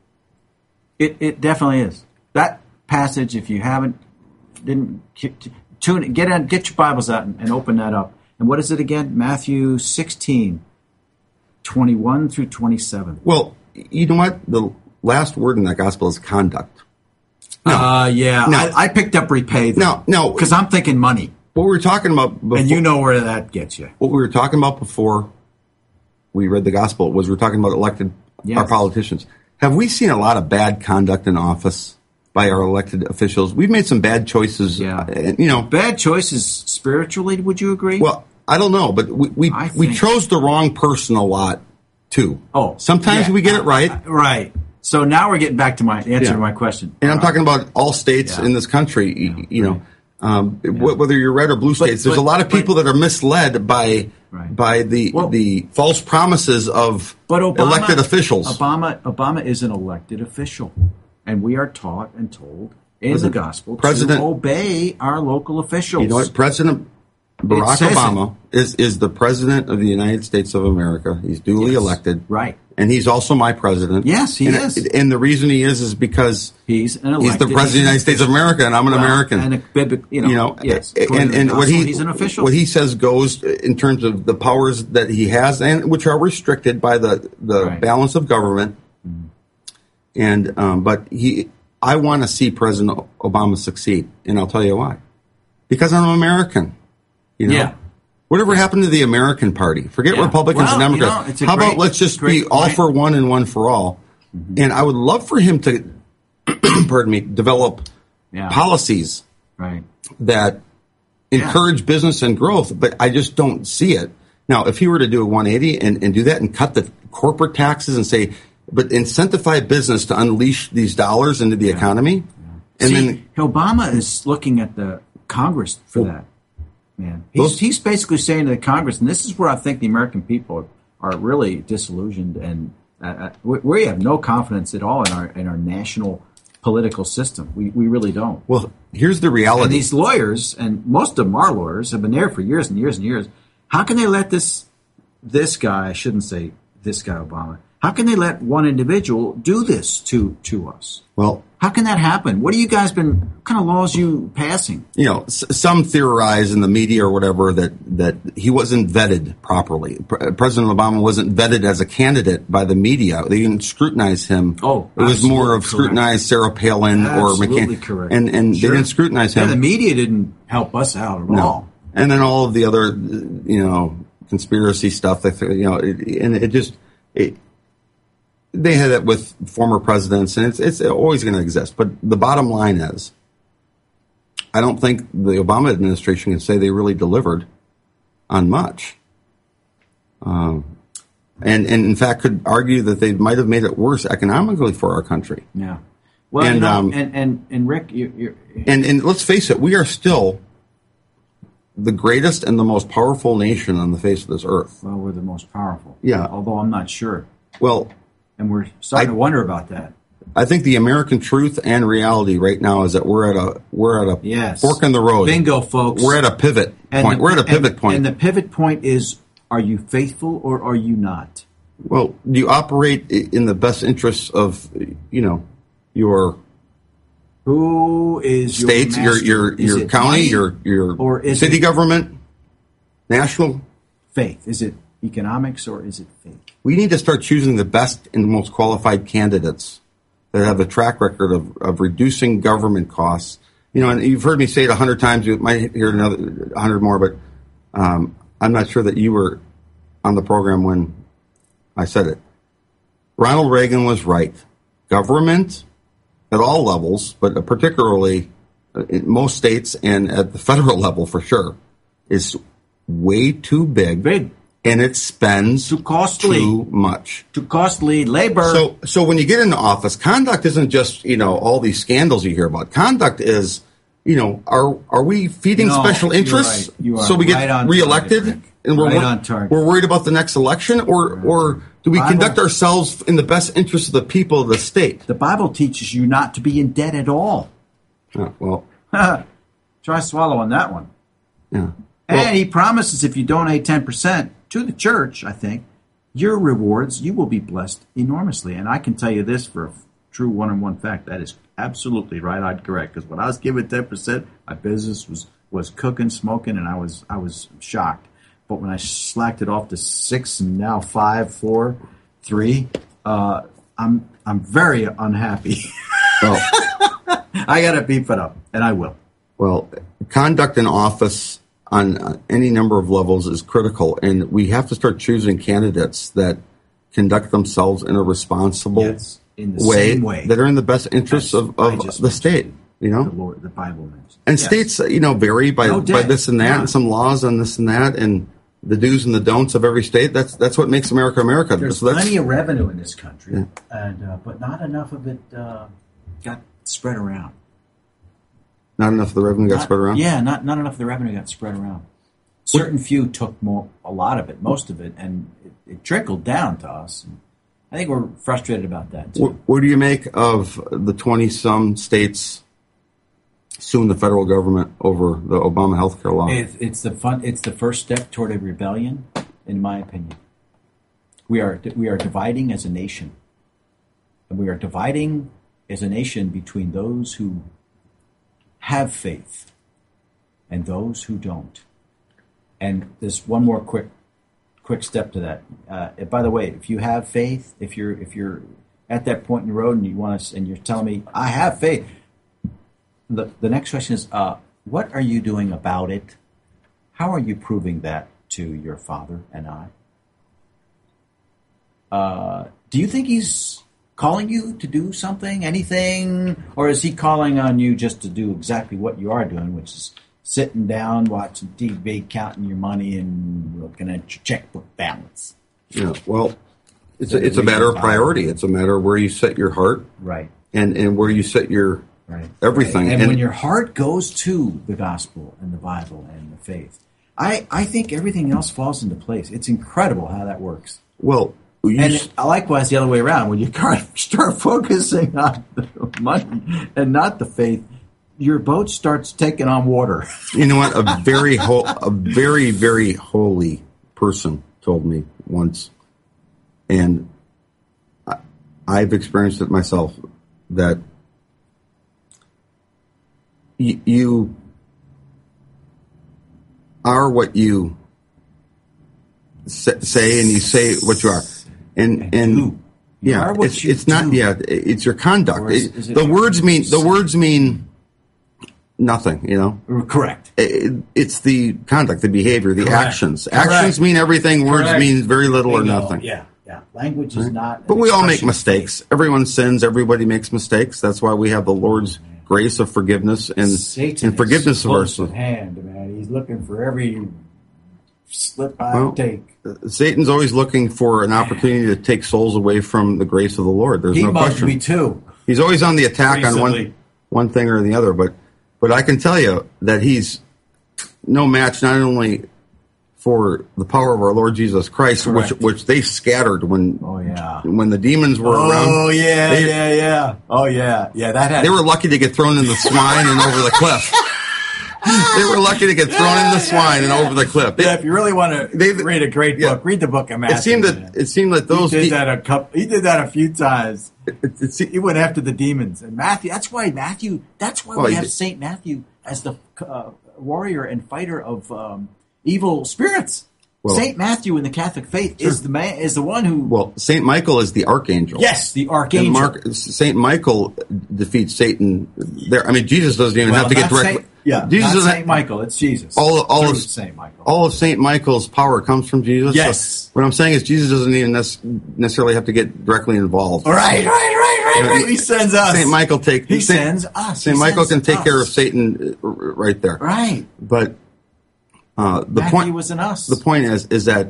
Speaker 2: It it definitely is. That passage, if you haven't didn't tune get in, get your Bibles out and, and open that up. And what is it again? Matthew sixteen, twenty-one through twenty-seven.
Speaker 1: Well, you know what? The last word in that gospel is conduct.
Speaker 2: Now, uh, yeah, now, I, I picked up repay.
Speaker 1: No, no,
Speaker 2: because I'm thinking money.
Speaker 1: What we were talking about before,
Speaker 2: and you know where that gets you.
Speaker 1: What we were talking about before we read the gospel was we were talking about elected
Speaker 2: yes.
Speaker 1: our politicians. Have we seen a lot of bad conduct in office by our elected officials? We've made some bad choices.
Speaker 2: Yeah,
Speaker 1: uh, you know,
Speaker 2: bad choices spiritually. Would you agree?
Speaker 1: Well, I don't know, but we we, we chose the wrong person a lot too.
Speaker 2: Oh,
Speaker 1: sometimes
Speaker 2: yeah,
Speaker 1: we get it right.
Speaker 2: Uh, right. So now we're getting back to my answer yeah. to my question.
Speaker 1: And I'm talking about all states yeah. in this country. Yeah. You, you know, um, yeah. whether you're red or blue states, but, there's but, a lot of people but, that are misled by right. by the well, the false promises of
Speaker 2: but Obama,
Speaker 1: elected officials.
Speaker 2: Obama Obama is an elected official, and we are taught and told in
Speaker 1: President,
Speaker 2: the gospel
Speaker 1: President,
Speaker 2: to obey our local officials.
Speaker 1: You know what, President Barack Obama is, is the president of the United States of America. He's duly
Speaker 2: yes.
Speaker 1: elected.
Speaker 2: Right.
Speaker 1: And he's also my president.
Speaker 2: Yes, he
Speaker 1: and,
Speaker 2: is.
Speaker 1: And the reason he is is because
Speaker 2: he's an elected,
Speaker 1: he's the president of the United States of America, and I'm an
Speaker 2: well,
Speaker 1: American.
Speaker 2: And a, you know,
Speaker 1: you know
Speaker 2: yes,
Speaker 1: and, and what he
Speaker 2: he's an official.
Speaker 1: What he says goes in terms of the powers that he has, and which are restricted by the the right. balance of government. Mm-hmm. And um, but he, I want to see President Obama succeed, and I'll tell you why. Because I'm American. You know?
Speaker 2: Yeah.
Speaker 1: Whatever happened to the American Party? Forget yeah. Republicans
Speaker 2: well,
Speaker 1: and Democrats.
Speaker 2: You know,
Speaker 1: How
Speaker 2: great,
Speaker 1: about let's just be
Speaker 2: point.
Speaker 1: all for one and one for all? Mm-hmm. And I would love for him to, pardon me, develop
Speaker 2: yeah.
Speaker 1: policies
Speaker 2: right.
Speaker 1: that encourage yeah. business and growth, but I just don't see it. Now, if he were to do a one eighty and, and do that and cut the corporate taxes and say, but incentivize business to unleash these dollars into the
Speaker 2: yeah.
Speaker 1: economy.
Speaker 2: Yeah. And See, then Obama is looking at the Congress for well, that. Man, he's, he's basically saying to the Congress, and this is where I think the American people are really disillusioned, and uh, we, we have no confidence at all in our in our national political system. We we really don't.
Speaker 1: Well, here's the reality:
Speaker 2: and these lawyers, and most of them are lawyers, have been there for years and years and years. How can they let this this guy? I shouldn't say this guy, Obama. How can they let one individual do this to to us?
Speaker 1: Well,
Speaker 2: how can that happen? What have you guys been? What kind of laws you passing?
Speaker 1: You know, s- some theorize in the media or whatever that that he wasn't vetted properly. Pre- President Obama wasn't vetted as a candidate by the media. They didn't scrutinize him.
Speaker 2: Oh,
Speaker 1: it was more of scrutinize Sarah Palin
Speaker 2: absolutely
Speaker 1: or McCain.
Speaker 2: Correct.
Speaker 1: And and
Speaker 2: sure.
Speaker 1: they didn't scrutinize him.
Speaker 2: Yeah, the media didn't help us out at
Speaker 1: no.
Speaker 2: all.
Speaker 1: And then all of the other, you know, conspiracy stuff. That you know, it, and it just. It, They had it with former presidents, and it's it's always going to exist. But the bottom line is, I don't think the Obama administration can say they really delivered on much. Um, and, and in fact, could argue that they might have made it worse economically for our country.
Speaker 2: Yeah. Well,
Speaker 1: and,
Speaker 2: you know,
Speaker 1: um,
Speaker 2: and, and, and Rick, you, you're...
Speaker 1: And, and let's face it, we are still the greatest and the most powerful nation on the face of this earth.
Speaker 2: Well, we're the most powerful.
Speaker 1: Yeah.
Speaker 2: Although I'm not sure.
Speaker 1: Well...
Speaker 2: And we're starting
Speaker 1: I,
Speaker 2: to wonder about that.
Speaker 1: I think the American truth and reality right now is that we're at a we're at a
Speaker 2: Yes.
Speaker 1: fork in the road.
Speaker 2: Bingo, folks.
Speaker 1: We're at a pivot
Speaker 2: And
Speaker 1: point.
Speaker 2: the-
Speaker 1: we're at a pivot
Speaker 2: and,
Speaker 1: point.
Speaker 2: And the pivot point is, are you faithful or are you not?
Speaker 1: Well, do you operate i- in the best interests of, you know, your
Speaker 2: Who is
Speaker 1: states,
Speaker 2: your
Speaker 1: your
Speaker 2: master?
Speaker 1: your
Speaker 2: Is
Speaker 1: your
Speaker 2: it
Speaker 1: county,
Speaker 2: money
Speaker 1: your your
Speaker 2: or is
Speaker 1: city
Speaker 2: it
Speaker 1: government, national?
Speaker 2: faith? Is it economics or is it faith?
Speaker 1: We need to start choosing the best and most qualified candidates that have a track record of, of reducing government costs. You know, and you've heard me say it a hundred times. You might hear another a hundred more, but um, I'm not sure that you were on the program when I said it. Ronald Reagan was right. Government at all levels, but particularly in most states and at the federal level for sure, is way too big.
Speaker 2: Big.
Speaker 1: And it spends
Speaker 2: Too costly.
Speaker 1: too much.
Speaker 2: Too costly labor.
Speaker 1: So, so when you get into office, conduct isn't just, you know, all these scandals you hear about. Conduct is, you know, are are we feeding
Speaker 2: No,
Speaker 1: special
Speaker 2: you're
Speaker 1: interests
Speaker 2: right. You are
Speaker 1: so we
Speaker 2: right
Speaker 1: get
Speaker 2: on
Speaker 1: reelected,
Speaker 2: target, Rick.
Speaker 1: and we're
Speaker 2: Right
Speaker 1: wor-
Speaker 2: on target.
Speaker 1: we're worried about the next election, or or do we
Speaker 2: Bible-
Speaker 1: conduct ourselves in the best interest of the people of the state?
Speaker 2: the Bible teaches you not to be in debt at all.
Speaker 1: Yeah, well,
Speaker 2: Try swallowing that one.
Speaker 1: yeah.
Speaker 2: And he promises if you donate ten percent to the church, I think, your rewards, you will be blessed enormously. And I can tell you this for a true one-on-one fact, that is absolutely right. I'd correct. Because when I was given ten percent, my business was, was cooking, smoking, and I was I was shocked. But when I slacked it off to six and now five, four, three, uh, I'm I'm very unhappy.
Speaker 1: Well,
Speaker 2: I got to beef it up, and I will.
Speaker 1: well, conduct in office on uh, any number of levels is critical, and we have to start choosing candidates that conduct themselves in a responsible
Speaker 2: Yes, in the
Speaker 1: way,
Speaker 2: same way.
Speaker 1: that are in the best interests
Speaker 2: As
Speaker 1: of,
Speaker 2: I
Speaker 1: of
Speaker 2: just
Speaker 1: the state. You know,
Speaker 2: The Lord, the Bible mentions.
Speaker 1: and
Speaker 2: Yes.
Speaker 1: states, uh, you know, vary by
Speaker 2: No
Speaker 1: by
Speaker 2: doubt.
Speaker 1: this and that,
Speaker 2: Yeah.
Speaker 1: and some laws on this and that, and the do's and the don'ts of every state. That's that's what makes America America.
Speaker 2: There's
Speaker 1: So that's,
Speaker 2: plenty of revenue in this country, and uh, but not enough of it uh, got spread around.
Speaker 1: not enough of the revenue got
Speaker 2: Not-
Speaker 1: spread around.
Speaker 2: Yeah, not not enough of the revenue got spread around. Certain few took more, a lot of it, most of it, and it, it trickled down to us. And I think we're frustrated about that too.
Speaker 1: What, what do you make of the twenty-some states suing the federal government over the Obama health care law?
Speaker 2: It, it's the fun. It's the first step toward a rebellion, in my opinion. We are we are dividing as a nation, and we are dividing as a nation between those who have faith and those who don't. And there's one more quick quick step to that. Uh, and by the way, if you have faith, if you're if you're at that point in the road and you want us and you're telling me I have faith, the the next question is, uh, what are you doing about it? How are you proving that to your father and I? Uh, do you think he's calling you to do something, anything, or is he calling on you just to do exactly what you are doing, which is sitting down, watching T V, counting your money, and looking at your checkbook balance?
Speaker 1: Yeah, well, it's a, it's a matter of priority. It's a matter of where you set your heart
Speaker 2: Right.
Speaker 1: and, and where you set your
Speaker 2: Right.
Speaker 1: everything.
Speaker 2: Right. And,
Speaker 1: And-
Speaker 2: when your heart goes to the gospel and the Bible and the faith, I, I think everything else falls into place. It's incredible how that works.
Speaker 1: Well, you
Speaker 2: And
Speaker 1: s-
Speaker 2: likewise, the other way around, when you start focusing on the money and not the faith, your boat starts taking on water.
Speaker 1: you know what? A very ho- a very very holy person told me once, and I, I've experienced it myself, that y- you are what you sa- say, and you say what you are, and
Speaker 2: And
Speaker 1: and.
Speaker 2: do. You
Speaker 1: Yeah,
Speaker 2: are what
Speaker 1: it's
Speaker 2: you
Speaker 1: it's not.
Speaker 2: do.
Speaker 1: Yeah, it's your conduct.
Speaker 2: Or is-
Speaker 1: It-
Speaker 2: is it
Speaker 1: the
Speaker 2: what
Speaker 1: words
Speaker 2: you
Speaker 1: mean the
Speaker 2: say?
Speaker 1: words mean nothing. You know,
Speaker 2: Correct.
Speaker 1: It- it's the conduct, the behavior, the
Speaker 2: Correct.
Speaker 1: actions.
Speaker 2: Correct.
Speaker 1: Actions mean everything. Words
Speaker 2: Correct.
Speaker 1: mean very little or
Speaker 2: Bingo.
Speaker 1: nothing.
Speaker 2: Yeah, yeah. Language is not.
Speaker 1: But
Speaker 2: an
Speaker 1: we all make
Speaker 2: expression of
Speaker 1: mistakes. Everyone sins. Everybody makes mistakes. That's why we have the Lord's grace of forgiveness and,
Speaker 2: Satan
Speaker 1: and forgiveness
Speaker 2: is
Speaker 1: of our
Speaker 2: close at
Speaker 1: sins.
Speaker 2: hand, man. He's looking for every slip I
Speaker 1: Well,
Speaker 2: take.
Speaker 1: Satan's always looking for an opportunity to take souls away from the grace of the Lord. There's
Speaker 2: He
Speaker 1: no
Speaker 2: bugged
Speaker 1: question.
Speaker 2: me too.
Speaker 1: He's always on the attack on one
Speaker 2: Recently.
Speaker 1: one thing or the other, but but I can tell you that he's no match not only for the power of our Lord Jesus Christ, which
Speaker 2: Correct.
Speaker 1: which they scattered when
Speaker 2: Oh, yeah.
Speaker 1: when the demons were
Speaker 2: Oh,
Speaker 1: around.
Speaker 2: yeah,
Speaker 1: they,
Speaker 2: yeah, yeah. Oh, yeah. Yeah, that had...
Speaker 1: They were lucky to get thrown in the swine and over the cliff. They were lucky to get thrown in the swine and over the cliff. They,
Speaker 2: yeah, if you really want to
Speaker 1: they-
Speaker 2: read a great
Speaker 1: yeah.
Speaker 2: book, read the book of Matthew.
Speaker 1: it seemed that
Speaker 2: man.
Speaker 1: it seemed that those
Speaker 2: he did
Speaker 1: de-
Speaker 2: that a couple. He did that a few times.
Speaker 1: it, it, se-
Speaker 2: He went after the demons, and Matthew. That's why Matthew. That's why
Speaker 1: Well,
Speaker 2: we
Speaker 1: he
Speaker 2: have
Speaker 1: did-
Speaker 2: Saint Matthew as the uh, warrior and fighter of um, evil spirits.
Speaker 1: Well-
Speaker 2: Saint Matthew in the Catholic faith is the man. Is the one who.
Speaker 1: well, Saint Michael is the archangel.
Speaker 2: yes, the
Speaker 1: And
Speaker 2: archangel.
Speaker 1: Mark, Saint Michael defeats Satan. There, I mean, Jesus doesn't even
Speaker 2: well,
Speaker 1: have to get
Speaker 2: not
Speaker 1: direct.
Speaker 2: Saint, yeah,
Speaker 1: Jesus
Speaker 2: not
Speaker 1: doesn't.
Speaker 2: Saint Michael. It's Jesus.
Speaker 1: All- all
Speaker 2: Through
Speaker 1: of-
Speaker 2: Saint Michael.
Speaker 1: All of Saint Michael's power comes from Jesus.
Speaker 2: Yes.
Speaker 1: So what I'm saying is Jesus doesn't even nec- necessarily have to get directly involved.
Speaker 2: Right, right, right, right,
Speaker 1: You know,
Speaker 2: right. He sends us.
Speaker 1: Saint Michael take.
Speaker 2: He
Speaker 1: Saint,
Speaker 2: sends us.
Speaker 1: Saint
Speaker 2: He
Speaker 1: Michael
Speaker 2: sends
Speaker 1: can take
Speaker 2: us.
Speaker 1: care of Satan uh, r- right there.
Speaker 2: Right.
Speaker 1: But uh, the
Speaker 2: Matthew
Speaker 1: point
Speaker 2: was in us.
Speaker 1: the point is is that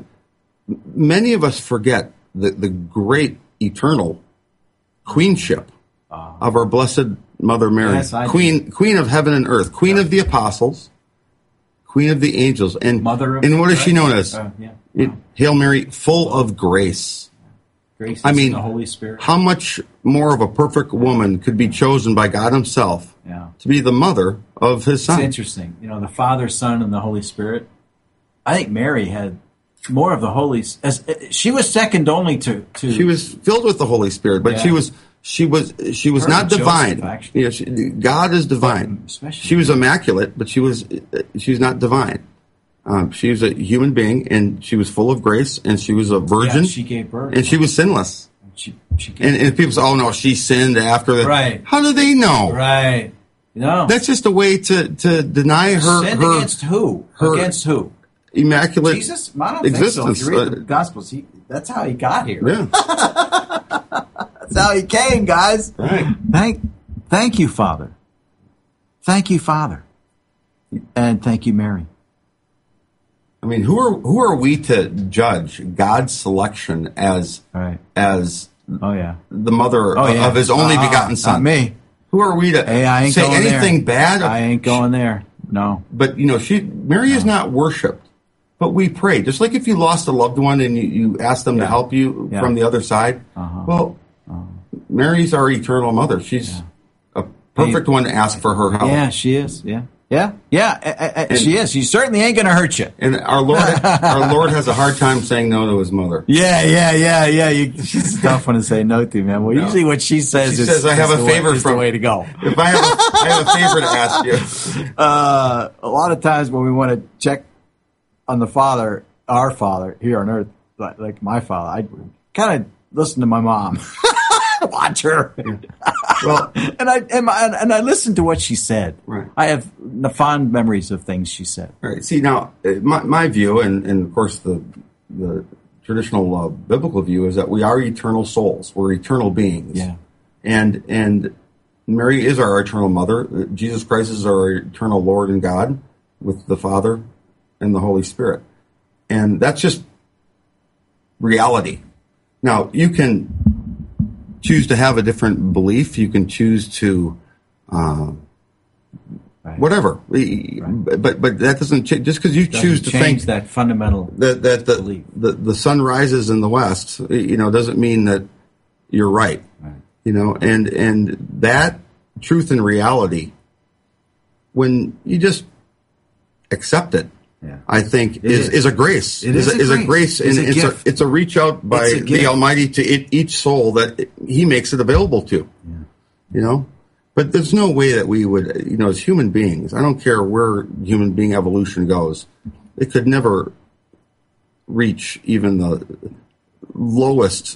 Speaker 1: many of us forget the, the great eternal queenship of our blessed Mother Mary,
Speaker 2: Uh-huh. Yes, I do.
Speaker 1: Queen Queen of heaven and earth, Queen of the apostles, Queen of the angels, and
Speaker 2: Mother of
Speaker 1: and what is she known as?
Speaker 2: Uh, yeah.
Speaker 1: It- Hail Mary, full of grace.
Speaker 2: Grace
Speaker 1: I
Speaker 2: is
Speaker 1: mean,
Speaker 2: the Holy Spirit.
Speaker 1: How much more of a perfect woman could be chosen by God Himself
Speaker 2: Yeah.
Speaker 1: to be the mother of His
Speaker 2: It's
Speaker 1: Son?
Speaker 2: interesting. You know, the Father, Son, and the Holy Spirit. I think Mary had more of the Holy. As she was second only to to.
Speaker 1: She was filled with the Holy Spirit, but
Speaker 2: Yeah.
Speaker 1: she was she was she was
Speaker 2: Her
Speaker 1: not
Speaker 2: and Joseph,
Speaker 1: divine.
Speaker 2: actually.
Speaker 1: You know, she, God is divine.
Speaker 2: Especially-
Speaker 1: She was immaculate, but she was she's not divine. Um, she was a human being, and she was full of grace, and she was a virgin,
Speaker 2: Yeah, she gave birth,
Speaker 1: and she was sinless.
Speaker 2: She, she gave
Speaker 1: And, and people say, "Oh no, she sinned after that."
Speaker 2: Right.
Speaker 1: How do they know?
Speaker 2: right. No,
Speaker 1: That's just a way to, to deny her
Speaker 2: sinned
Speaker 1: her
Speaker 2: against who?
Speaker 1: her-
Speaker 2: against who?
Speaker 1: immaculate
Speaker 2: Jesus? I don't think so. If
Speaker 1: existence.
Speaker 2: you read the
Speaker 1: Uh,
Speaker 2: Gospels, he, that's how he got here.
Speaker 1: yeah,
Speaker 2: That's how he came, guys.
Speaker 1: right.
Speaker 2: Thank, thank you, Father. Thank you, Father, and thank you, Mary.
Speaker 1: I mean, who are who are we to judge God's selection as
Speaker 2: Right.
Speaker 1: as
Speaker 2: Oh yeah.
Speaker 1: the mother
Speaker 2: Oh
Speaker 1: of,
Speaker 2: yeah.
Speaker 1: of His only
Speaker 2: Uh-uh,
Speaker 1: begotten Son?
Speaker 2: Not me.
Speaker 1: Who are we to
Speaker 2: Hey, I ain't
Speaker 1: say
Speaker 2: going
Speaker 1: anything
Speaker 2: there.
Speaker 1: bad?
Speaker 2: I ain't going there. No.
Speaker 1: But you know, she Mary is not worshipped, but we pray. Just like if you lost a loved one and you, you ask them
Speaker 2: Yeah.
Speaker 1: to help you
Speaker 2: Yeah.
Speaker 1: from the other side.
Speaker 2: Uh-huh.
Speaker 1: Well, Mary's our eternal mother. She's a perfect one to ask for her help.
Speaker 2: Yeah, she is. Yeah. Yeah. Yeah. uh, uh,
Speaker 1: And-
Speaker 2: she is. She certainly ain't going to hurt you.
Speaker 1: And our Lord, our Lord has a hard time saying no to His mother.
Speaker 2: Yeah, yeah, yeah, yeah. You, she's a tough one to say no to, man. Well,
Speaker 1: No.
Speaker 2: usually what she says
Speaker 1: She
Speaker 2: is,
Speaker 1: says, "I have
Speaker 2: is
Speaker 1: a
Speaker 2: the way-
Speaker 1: favor
Speaker 2: is
Speaker 1: from-
Speaker 2: the way to go.
Speaker 1: If I have, a, I have a favor to ask you.
Speaker 2: Uh, a lot of times when we want to check on the Father, our Father here on earth, like, like my father, I kind of listen to my mom, watch her.
Speaker 1: Well,
Speaker 2: and I and, my, and I listened to what she said.
Speaker 1: Right.
Speaker 2: I have the fond memories of things she said.
Speaker 1: right. See now, uh, my, my view, and, and of course the the traditional uh, biblical view is that we are eternal souls. We're eternal beings.
Speaker 2: Yeah.
Speaker 1: And and Mary is our eternal mother. Uh, Jesus Christ is our eternal Lord and God, with the Father and the Holy Spirit. And that's just reality. Now, you can choose to have a different belief. You can choose to, uh,
Speaker 2: Right.
Speaker 1: whatever. But but that doesn't ch- just because you
Speaker 2: Doesn't
Speaker 1: choose to
Speaker 2: change
Speaker 1: think
Speaker 2: that fundamental.
Speaker 1: that that the,
Speaker 2: belief.
Speaker 1: the the sun rises in the west, you know, doesn't mean that you're right.
Speaker 2: Right.
Speaker 1: You know, and and that truth and reality, when you just accept it,
Speaker 2: Yeah.
Speaker 1: I think
Speaker 2: It
Speaker 1: is,
Speaker 2: is.
Speaker 1: is a grace.
Speaker 2: It
Speaker 1: is,
Speaker 2: is
Speaker 1: a,
Speaker 2: a
Speaker 1: is a
Speaker 2: grace.
Speaker 1: grace,
Speaker 2: It's
Speaker 1: and
Speaker 2: a
Speaker 1: it's
Speaker 2: gift.
Speaker 1: a it's a reach out by
Speaker 2: It's a
Speaker 1: the
Speaker 2: gift.
Speaker 1: Almighty to it, each soul that He makes it available to. You know, but there's no way that we would, you know, as human beings, I don't care where human being evolution goes, it could never reach even the lowest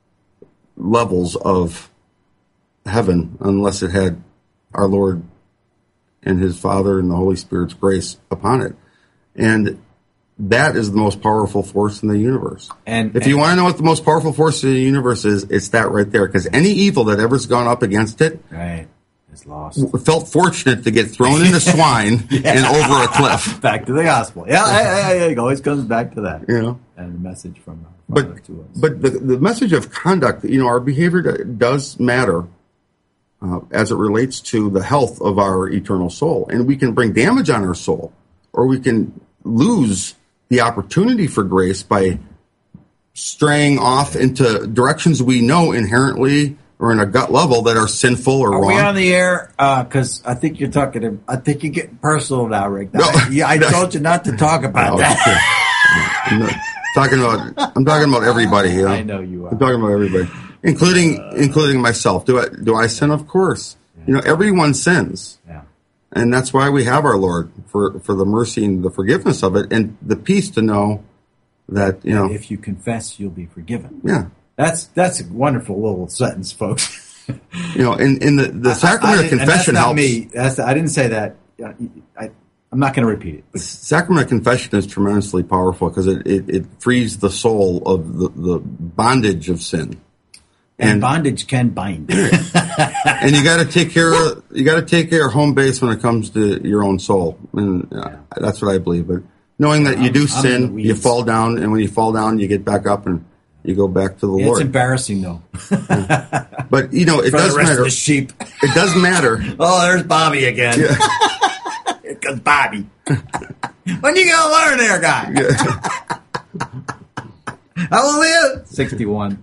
Speaker 1: levels of heaven unless it had our Lord and His Father and the Holy Spirit's grace upon it. And that is the most powerful force in the universe.
Speaker 2: And
Speaker 1: if you want to know what the most powerful force in the universe is, it's that right there. Because any evil that ever's gone up against it
Speaker 2: Right. It's lost.
Speaker 1: felt fortunate to get thrown into swine and over a cliff.
Speaker 2: Back to the gospel. Yeah, yeah, yeah, yeah, it always comes back to that.
Speaker 1: You know,
Speaker 2: And the message from our
Speaker 1: but
Speaker 2: Father to us.
Speaker 1: but the the message of conduct, you know, our behavior do- does matter uh, as it relates to the health of our eternal soul, and we can bring damage on our soul, or we can lose the opportunity for grace by straying off into directions we know inherently or in a gut level that are sinful or
Speaker 2: Are
Speaker 1: wrong.
Speaker 2: we on the air? Because I think you're talking. To, I think you're getting personal now, Rick.
Speaker 1: No.
Speaker 2: I, yeah, I told you not to talk about
Speaker 1: No,
Speaker 2: that.
Speaker 1: I'm not talking about. I'm talking about everybody. You know?
Speaker 2: I know you are.
Speaker 1: I'm talking about everybody, including uh, including myself. Do I do I sin? Of course. Yeah. You know, everyone sins.
Speaker 2: Yeah.
Speaker 1: And that's why we have our Lord for for the mercy and the forgiveness of it, and the peace to know that you know
Speaker 2: if you confess, you'll be forgiven.
Speaker 1: Yeah.
Speaker 2: That's that's a wonderful little sentence, folks.
Speaker 1: You know, in, in the, the sacrament
Speaker 2: I, I,
Speaker 1: of confession
Speaker 2: and that's not
Speaker 1: helps.
Speaker 2: Me. That's I didn't say that. I, I'm not going to repeat it.
Speaker 1: The sacrament of confession is tremendously powerful because it, it, it frees the soul of the, the bondage of sin.
Speaker 2: And, and bondage can bind.
Speaker 1: And you got to take care of you got to take care of home base when it comes to your own soul, and uh, yeah. that's what I believe. But knowing that you
Speaker 2: I'm,
Speaker 1: do
Speaker 2: I'm
Speaker 1: sin, you fall down, and when you fall down, you get back up and you go back to the
Speaker 2: yeah,
Speaker 1: Lord.
Speaker 2: It's embarrassing, though.
Speaker 1: Yeah. But you know, it
Speaker 2: For
Speaker 1: does
Speaker 2: the rest
Speaker 1: matter.
Speaker 2: Of the sheep.
Speaker 1: It does matter.
Speaker 2: Oh, there's Bobby again.
Speaker 1: Yeah.
Speaker 2: Here comes Bobby. When you gonna learn, there, guy?
Speaker 1: Yeah.
Speaker 2: How old are you? Sixty-one.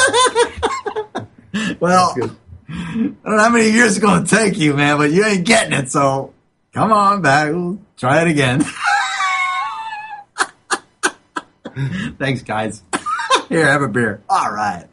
Speaker 2: Well, I don't know how many years it's gonna take you, man, but you ain't getting it. So come on back. We'll try it again. Thanks, guys. Here, have a beer. All right.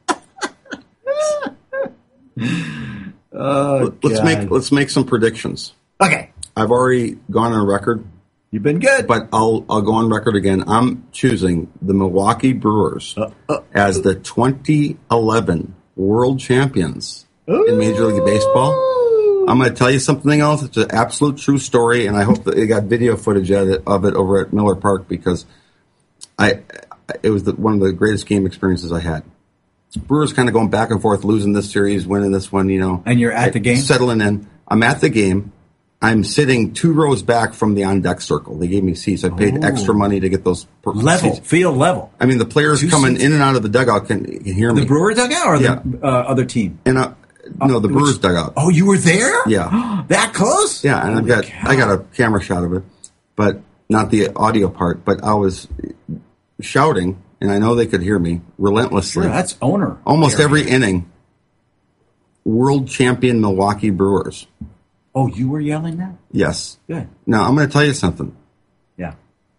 Speaker 2: Oh,
Speaker 1: let's
Speaker 2: God.
Speaker 1: make let's make some predictions.
Speaker 2: Okay.
Speaker 1: I've already gone on record.
Speaker 2: You've been good,
Speaker 1: but I'll I'll go on record again. I'm choosing the Milwaukee Brewers uh, uh, as the twenty eleven World Champions ooh. in Major League Baseball. I'm going to tell you something else. It's an absolute true story, and I hope that they got video footage of it, of it over at Miller Park because I it was the, one of the greatest game experiences I had. Brewers kind of going back and forth, losing this series, winning this one, you know.
Speaker 2: And you're at the game?
Speaker 1: Settling in. I'm at the game. I'm sitting two rows back from the on-deck circle. They gave me seats. I paid Ooh. extra money to get those per-
Speaker 2: level,
Speaker 1: seats.
Speaker 2: field level.
Speaker 1: I mean, the players Two coming seats. in and out of the dugout can, can hear
Speaker 2: the
Speaker 1: me.
Speaker 2: The Brewer dugout or
Speaker 1: yeah.
Speaker 2: the uh, other team?
Speaker 1: And uh, no, the uh, Brewers which, dugout.
Speaker 2: Oh, you were there?
Speaker 1: Yeah.
Speaker 2: That close?
Speaker 1: Yeah, and I've got cow. I got a camera shot of it, but not the audio part. But I was shouting, and I know they could hear me relentlessly.
Speaker 2: Sure, that's owner.
Speaker 1: Almost
Speaker 2: area.
Speaker 1: every inning. World champion Milwaukee Brewers.
Speaker 2: Oh, you were yelling that?
Speaker 1: Yes.
Speaker 2: Good.
Speaker 1: Now, I'm going to tell you something.
Speaker 2: Yeah.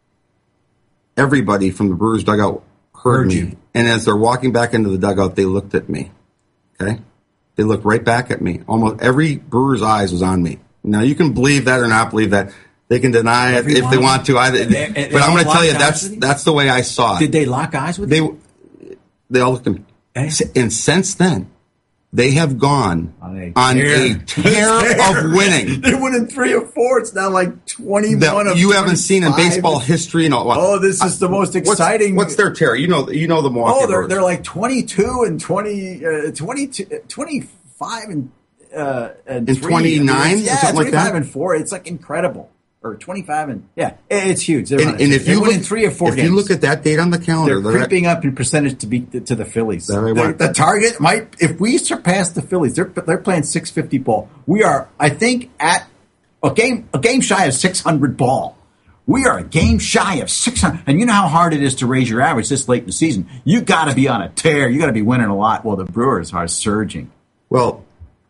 Speaker 1: Everybody from the Brewers dugout heard,
Speaker 2: heard
Speaker 1: me.
Speaker 2: You.
Speaker 1: And as they're walking back into the dugout, they looked at me. Okay? They looked right back at me. Almost every Brewer's eyes was on me. Now, you can believe that or not believe that. They can deny
Speaker 2: every
Speaker 1: it if they want to. I, they, they, but they I'm going to tell you, that's that's the way I saw it.
Speaker 2: Did they lock eyes with
Speaker 1: they,
Speaker 2: you?
Speaker 1: They all looked at me.
Speaker 2: Hey.
Speaker 1: And since then, they have gone on a on tear, a tear of winning.
Speaker 2: They're winning three or four. It's now like twenty-one that
Speaker 1: of you haven't seen in baseball history. And all, well,
Speaker 2: oh, this is the most exciting.
Speaker 1: What's, what's their tear? You know, you know the Milwaukee.
Speaker 2: Oh, they're
Speaker 1: Brewers.
Speaker 2: they're like twenty-two and twenty, uh, twenty-two, twenty-five and uh, and,
Speaker 1: and twenty-nine.
Speaker 2: Yeah,
Speaker 1: something
Speaker 2: twenty-five
Speaker 1: like that?
Speaker 2: and four. It's like incredible. Or twenty-five and yeah, it's huge.
Speaker 1: They're and, and if you look,
Speaker 2: three or four
Speaker 1: if
Speaker 2: games.
Speaker 1: you look at that date on the calendar,
Speaker 2: they're, they're creeping at, up in percentage to beat the, to the Phillies.
Speaker 1: The,
Speaker 2: the target might, if we surpass the Phillies, they're they're playing six fifty ball. We are, I think, at a game a game shy of six hundred ball. We are a game shy of six hundred, and you know how hard it is to raise your average this late in the season. You got to be on a tear. You got to be winning a lot. Well, the Brewers are surging.
Speaker 1: Well.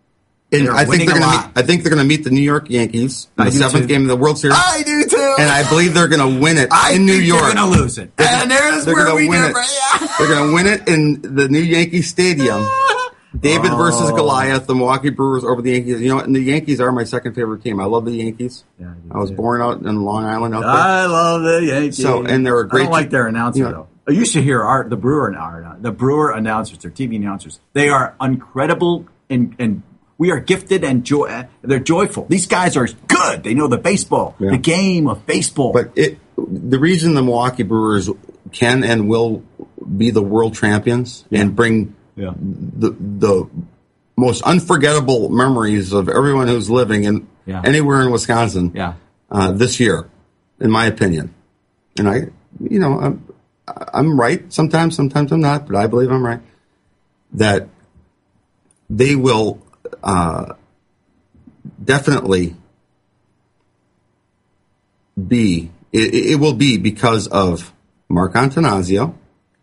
Speaker 1: And I think they're going to. I think they're going to meet the New York Yankees in the seventh too. game of the World Series.
Speaker 2: I do too.
Speaker 1: And I believe they're going to win it
Speaker 2: I
Speaker 1: in New
Speaker 2: think
Speaker 1: York.
Speaker 2: They're going to lose it.
Speaker 1: They're
Speaker 2: and there's
Speaker 1: they're
Speaker 2: where we
Speaker 1: win
Speaker 2: do
Speaker 1: it.
Speaker 2: Yeah.
Speaker 1: They're going to win it in the new Yankee Stadium. David oh. versus Goliath, the Milwaukee Brewers over the Yankees. You know, and the Yankees are my second favorite team. I love the Yankees. Yeah, I, I was too. born out in Long Island. Out there.
Speaker 2: I love the Yankees.
Speaker 1: So, and they're a great.
Speaker 2: I don't like their announcer you know, though. I used to hear our the Brewer our, the Brewer announcers, their T V announcers. They are incredible and and. We are gifted and joy. They're joyful. These guys are good. They know the baseball, yeah. the game of baseball.
Speaker 1: But it, the reason the Milwaukee Brewers can and will be the world champions yeah. and bring yeah. the the most unforgettable memories of everyone who's living in yeah. anywhere in Wisconsin
Speaker 2: yeah.
Speaker 1: uh, this year, in my opinion. And I, you know, I'm, I'm right sometimes, sometimes I'm not, but I believe I'm right. That they will. Uh, definitely be it, it will be because of Mark Antanasio,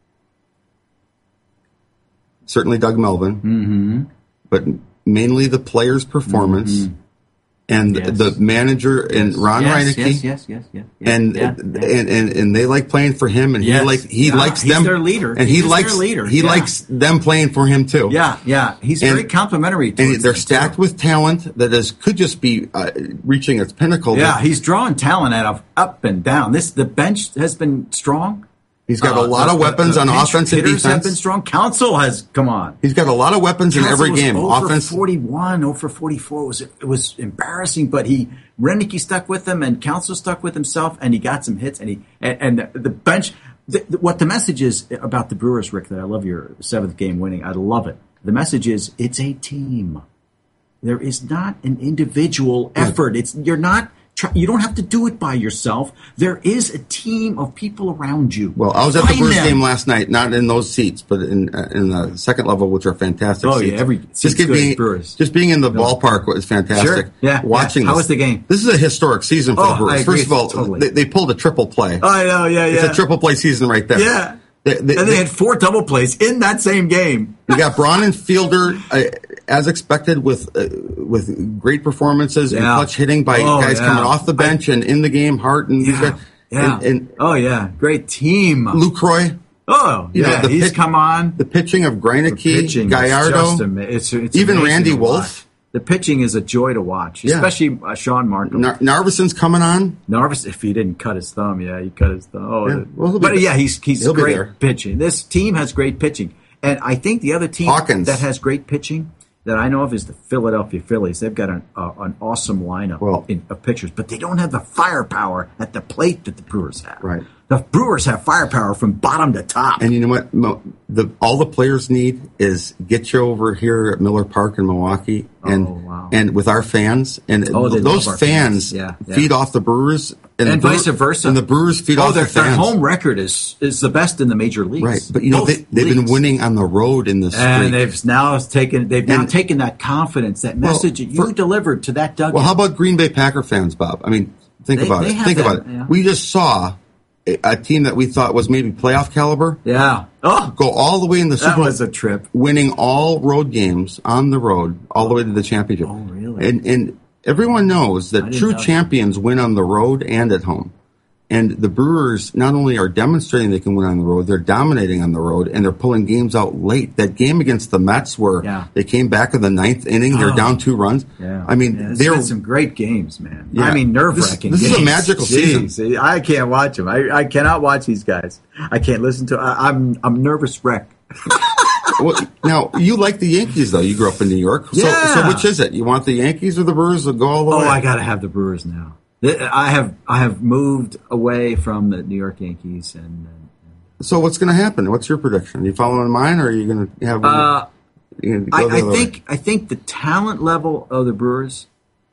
Speaker 1: certainly Doug Melvin,
Speaker 2: Mm-hmm.
Speaker 1: but mainly the player's performance.
Speaker 2: Mm-hmm.
Speaker 1: And
Speaker 2: Yes.
Speaker 1: the manager and Ron
Speaker 2: yes,
Speaker 1: Reineke,
Speaker 2: yes, yes, yes, yes, yes.
Speaker 1: and,
Speaker 2: yeah,
Speaker 1: and,
Speaker 2: yeah.
Speaker 1: and and and they like playing for him, and
Speaker 2: Yes.
Speaker 1: he like he
Speaker 2: Yeah,
Speaker 1: likes
Speaker 2: he's
Speaker 1: them.
Speaker 2: their leader.
Speaker 1: and
Speaker 2: He
Speaker 1: he
Speaker 2: is
Speaker 1: likes
Speaker 2: their leader.
Speaker 1: he
Speaker 2: Yeah.
Speaker 1: likes them playing for him too.
Speaker 2: Yeah, yeah, he's
Speaker 1: And-
Speaker 2: very complimentary.
Speaker 1: and
Speaker 2: towards
Speaker 1: they're
Speaker 2: them,
Speaker 1: stacked
Speaker 2: too.
Speaker 1: with talent that is could just be uh, reaching its pinnacle.
Speaker 2: Yeah, he's drawing talent out of up and down. This the bench has been strong.
Speaker 1: He's got
Speaker 2: Uh,
Speaker 1: a lot
Speaker 2: the-
Speaker 1: of weapons
Speaker 2: the
Speaker 1: on
Speaker 2: pinch
Speaker 1: offense and
Speaker 2: hitters have
Speaker 1: defense.
Speaker 2: been strong. Council has come on.
Speaker 1: He's got a lot of weapons in
Speaker 2: Council
Speaker 1: every
Speaker 2: was
Speaker 1: game.
Speaker 2: over
Speaker 1: Offense.
Speaker 2: forty-one, over forty-four. It was it was embarrassing, but he Renicky stuck with him, and Council stuck with himself, and he got some hits, and he and, and the, the bench. The, the, what the message is about the Brewers, Rick? That I love your seventh game winning. I love it. The message is it's a team. There is not an individual effort. It's you're not. try- You don't have to do it by yourself. There is a team of people around you.
Speaker 1: Well, I was at the
Speaker 2: Find
Speaker 1: Brewers
Speaker 2: them.
Speaker 1: game last night, not in those seats, but in uh, in the second level, which are fantastic.
Speaker 2: Oh,
Speaker 1: seats.
Speaker 2: yeah, every seat's
Speaker 1: just get
Speaker 2: good
Speaker 1: being
Speaker 2: at Brewers.
Speaker 1: just being in the ballpark was fantastic.
Speaker 2: Sure. Yeah,
Speaker 1: watching.
Speaker 2: yeah. How
Speaker 1: this.
Speaker 2: was the game?
Speaker 1: This is a historic season for
Speaker 2: Oh,
Speaker 1: the Brewers.
Speaker 2: I agree.
Speaker 1: First of all,
Speaker 2: Totally.
Speaker 1: they, they pulled a triple play.
Speaker 2: I know, yeah, yeah.
Speaker 1: It's a triple play season right there.
Speaker 2: Yeah.
Speaker 1: They, they,
Speaker 2: and they had four double plays in that same game.
Speaker 1: You got Braun and Fielder, uh, as expected, with uh, with great performances and
Speaker 2: Yeah.
Speaker 1: clutch hitting by
Speaker 2: Oh,
Speaker 1: guys
Speaker 2: yeah.
Speaker 1: coming off the bench and in the game. Hart and
Speaker 2: Yeah, yeah.
Speaker 1: and, and
Speaker 2: oh yeah, great team.
Speaker 1: Lucroy.
Speaker 2: Oh
Speaker 1: You know,
Speaker 2: yeah,
Speaker 1: the
Speaker 2: he's
Speaker 1: pitch-
Speaker 2: come on.
Speaker 1: The pitching of
Speaker 2: The
Speaker 1: Greineke,
Speaker 2: pitching is
Speaker 1: Gallardo,
Speaker 2: just ama- it's, it's
Speaker 1: even
Speaker 2: amazing
Speaker 1: Randy
Speaker 2: to
Speaker 1: Wolf.
Speaker 2: watch. The pitching is a joy to watch,
Speaker 1: Yeah.
Speaker 2: especially uh, Sean Markham.
Speaker 1: Nar- Narvison's coming on.
Speaker 2: Narvis, if he didn't cut his thumb, yeah, he cut his thumb. Oh,
Speaker 1: Yeah, well, he'll be
Speaker 2: but
Speaker 1: there.
Speaker 2: yeah, he's he's
Speaker 1: He'll be
Speaker 2: great
Speaker 1: there.
Speaker 2: pitching. This team has great pitching, and I think the other team
Speaker 1: Hawkins.
Speaker 2: that has great pitching that I know of is the Philadelphia Phillies. They've got an uh, an awesome lineup
Speaker 1: Well-
Speaker 2: in, of pitchers, but they don't have the firepower at the plate that the Brewers have.
Speaker 1: Right.
Speaker 2: The Brewers have firepower from bottom to top.
Speaker 1: And you know what? Mo- The all the players need is get you over here at Miller Park in Milwaukee, and
Speaker 2: Oh, wow.
Speaker 1: and with our fans, and
Speaker 2: Oh, they
Speaker 1: those
Speaker 2: love our
Speaker 1: fans
Speaker 2: fans. Yeah, yeah.
Speaker 1: feed off the Brewers,
Speaker 2: and
Speaker 1: the Brewer-
Speaker 2: vice versa.
Speaker 1: and the Brewers feed
Speaker 2: oh,
Speaker 1: off
Speaker 2: their,
Speaker 1: the fans.
Speaker 2: their home record is is the best in the major leagues.
Speaker 1: Right, but you know
Speaker 2: Both
Speaker 1: they, they've been
Speaker 2: leagues.
Speaker 1: winning on the road in this
Speaker 2: And
Speaker 1: streak.
Speaker 2: they've now taken they've now
Speaker 1: And-
Speaker 2: taken that confidence, that
Speaker 1: Well,
Speaker 2: message that you
Speaker 1: for-
Speaker 2: delivered to that dugout.
Speaker 1: Well, how about Green Bay Packer fans, Bob? I mean, think
Speaker 2: They-
Speaker 1: about
Speaker 2: they
Speaker 1: it.
Speaker 2: have
Speaker 1: Think
Speaker 2: that,
Speaker 1: about it.
Speaker 2: yeah.
Speaker 1: We just saw a, a team that we thought was maybe playoff caliber
Speaker 2: yeah. Oh,
Speaker 1: go all the way in the Super
Speaker 2: that
Speaker 1: Bowl,
Speaker 2: was a trip.
Speaker 1: winning all road games on the road, all the way to the championship.
Speaker 2: Oh, really?
Speaker 1: And and everyone knows that
Speaker 2: didn't
Speaker 1: true
Speaker 2: know that.
Speaker 1: champions win on the road and at home. And the Brewers not only are demonstrating they can win on the road, they're dominating on the road, and they're pulling games out late. That game against the Mets, where
Speaker 2: Yeah.
Speaker 1: they came back in the ninth inning, they're
Speaker 2: Oh.
Speaker 1: down two runs.
Speaker 2: Yeah.
Speaker 1: I mean,
Speaker 2: yeah, there's
Speaker 1: they're
Speaker 2: been some great games, man.
Speaker 1: Yeah.
Speaker 2: I mean, nerve wracking.
Speaker 1: This- this is a magical season.
Speaker 2: I can't watch them. I, I cannot watch these guys. I can't listen to. I, I'm I'm nervous wreck.
Speaker 1: Well, now you like the Yankees, though. You grew up in New York, so,
Speaker 2: Yeah.
Speaker 1: so which is it? You want the Yankees or the Brewers to go all the
Speaker 2: Oh,
Speaker 1: way?
Speaker 2: I got to have the Brewers now. I have I have moved away from the New York Yankees, and, and
Speaker 1: So what's going to happen? What's your prediction? Are you following mine, or are you going to have?
Speaker 2: uh,
Speaker 1: you gonna go
Speaker 2: I,
Speaker 1: the
Speaker 2: I
Speaker 1: other way?
Speaker 2: think I think the talent level of the Brewers,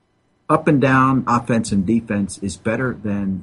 Speaker 2: up and down, offense and defense, is better than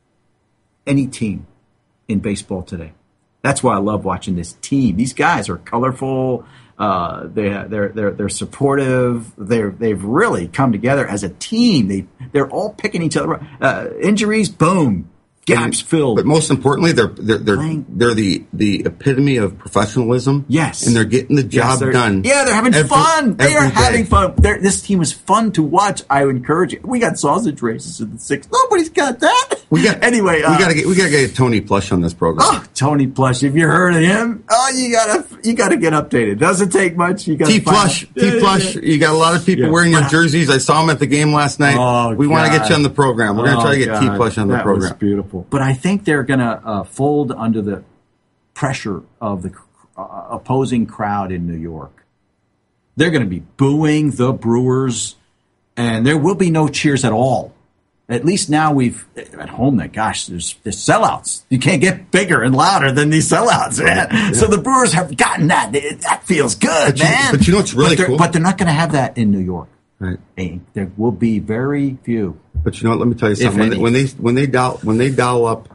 Speaker 2: any team in baseball today. That's why I love watching this team. These guys are colorful. Uh, they they're they're they're supportive. They're they've really come together as a team. They they're all picking each other up. Uh, injuries, boom, gaps filled.
Speaker 1: But most importantly, they're they're they're,
Speaker 2: Playing.
Speaker 1: they're the the epitome of professionalism.
Speaker 2: Yes.
Speaker 1: and they're getting the
Speaker 2: Yes,
Speaker 1: job
Speaker 2: they're-
Speaker 1: done.
Speaker 2: Yeah, they're having
Speaker 1: every-
Speaker 2: fun. They are
Speaker 1: every day.
Speaker 2: having fun. They're, this team is fun to watch. I would encourage you. We got sausage races in the sixth. Nobody's got that.
Speaker 1: We got
Speaker 2: anyway. Uh,
Speaker 1: we got to get we got to get Tony Plush on this program.
Speaker 2: oh, Tony Plush. Have you heard of him? Oh, you gotta you gotta get updated. Doesn't take much. You got
Speaker 1: T Plush, T Plush. You got a lot of people
Speaker 2: Yeah.
Speaker 1: wearing your jerseys. I saw him at the game last night.
Speaker 2: Oh,
Speaker 1: we want to get
Speaker 2: God.
Speaker 1: you on the program. We're going to try to get T
Speaker 2: God,
Speaker 1: Plush on the
Speaker 2: that
Speaker 1: program.
Speaker 2: was beautiful. But I think they're going to uh, fold under the pressure of the uh, opposing crowd in New York. They're going to be booing the Brewers, and there will be no cheers at all. At least now we've at home. That gosh, there's there's sellouts. You can't get bigger and louder than these sellouts, man.
Speaker 1: Yeah.
Speaker 2: So the Brewers have gotten that. That feels good,
Speaker 1: But you-
Speaker 2: man.
Speaker 1: but you know what's really
Speaker 2: but they're-
Speaker 1: cool?
Speaker 2: But they're not going to have that in New York.
Speaker 1: Right.
Speaker 2: And there will be very few.
Speaker 1: But you know what? Let me tell you
Speaker 2: If
Speaker 1: something. When they,
Speaker 2: any.
Speaker 1: when they when they dial when they dial up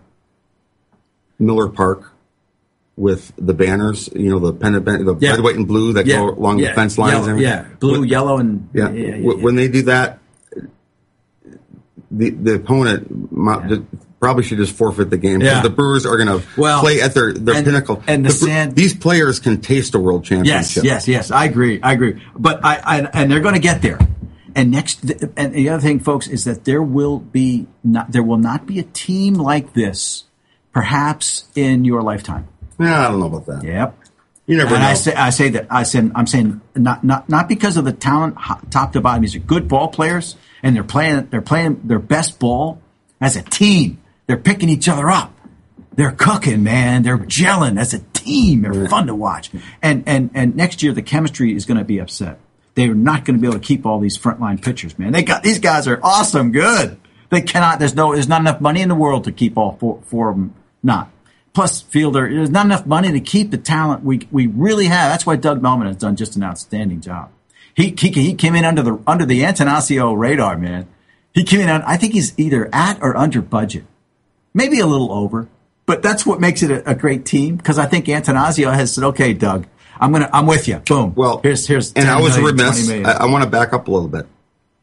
Speaker 1: Miller Park with the banners, you know, the pennant, ban- the
Speaker 2: Yeah.
Speaker 1: red, white, and blue that go along the fence lines.
Speaker 2: Yellow,
Speaker 1: and
Speaker 2: yeah, blue,
Speaker 1: When-
Speaker 2: yellow, and
Speaker 1: Yeah.
Speaker 2: yeah, yeah,
Speaker 1: Wh- When they do that, the the opponent, mo-
Speaker 2: Yeah.
Speaker 1: the probably should just forfeit the game.
Speaker 2: Yeah.
Speaker 1: The Brewers are going to
Speaker 2: well,
Speaker 1: play at their, their
Speaker 2: and,
Speaker 1: pinnacle.
Speaker 2: And the,
Speaker 1: the
Speaker 2: sand,
Speaker 1: these players can taste a world championship.
Speaker 2: Yes, yes, yes. I agree. I agree. But I, I and they're going to get there. And next, and the other thing, folks, is that there will be not there will not be a team like this, perhaps in your lifetime.
Speaker 1: Yeah, I don't know about that.
Speaker 2: Yep.
Speaker 1: You never
Speaker 2: and
Speaker 1: know.
Speaker 2: I say, I say that I say, I'm saying not not not because of the talent, top to bottom. These are good ball players, and they're playing they're playing their best ball as a team. They're picking each other up. They're cooking, man. They're gelling as a team. They're fun to watch. And and and next year the chemistry is going to be upset. They're not going to be able to keep all these frontline pitchers, man. They got these guys are awesome, good. They cannot. There's no. There's not enough money in the world to keep all four, four of them. Not. Plus, Fielder. There's not enough money to keep the talent we we really have. That's why Doug Melvin has done just an outstanding job. He he he came in under the under the Attanasio radar, man. He came in on. I think he's either at or under budget, maybe a little over. But that's what makes it a, a great team because I think Attanasio has said, "Okay, Doug, I'm gonna, I'm with you." Boom.
Speaker 1: Well,
Speaker 2: here's here's.
Speaker 1: And I was
Speaker 2: million,
Speaker 1: remiss. I, I want to back up a little bit.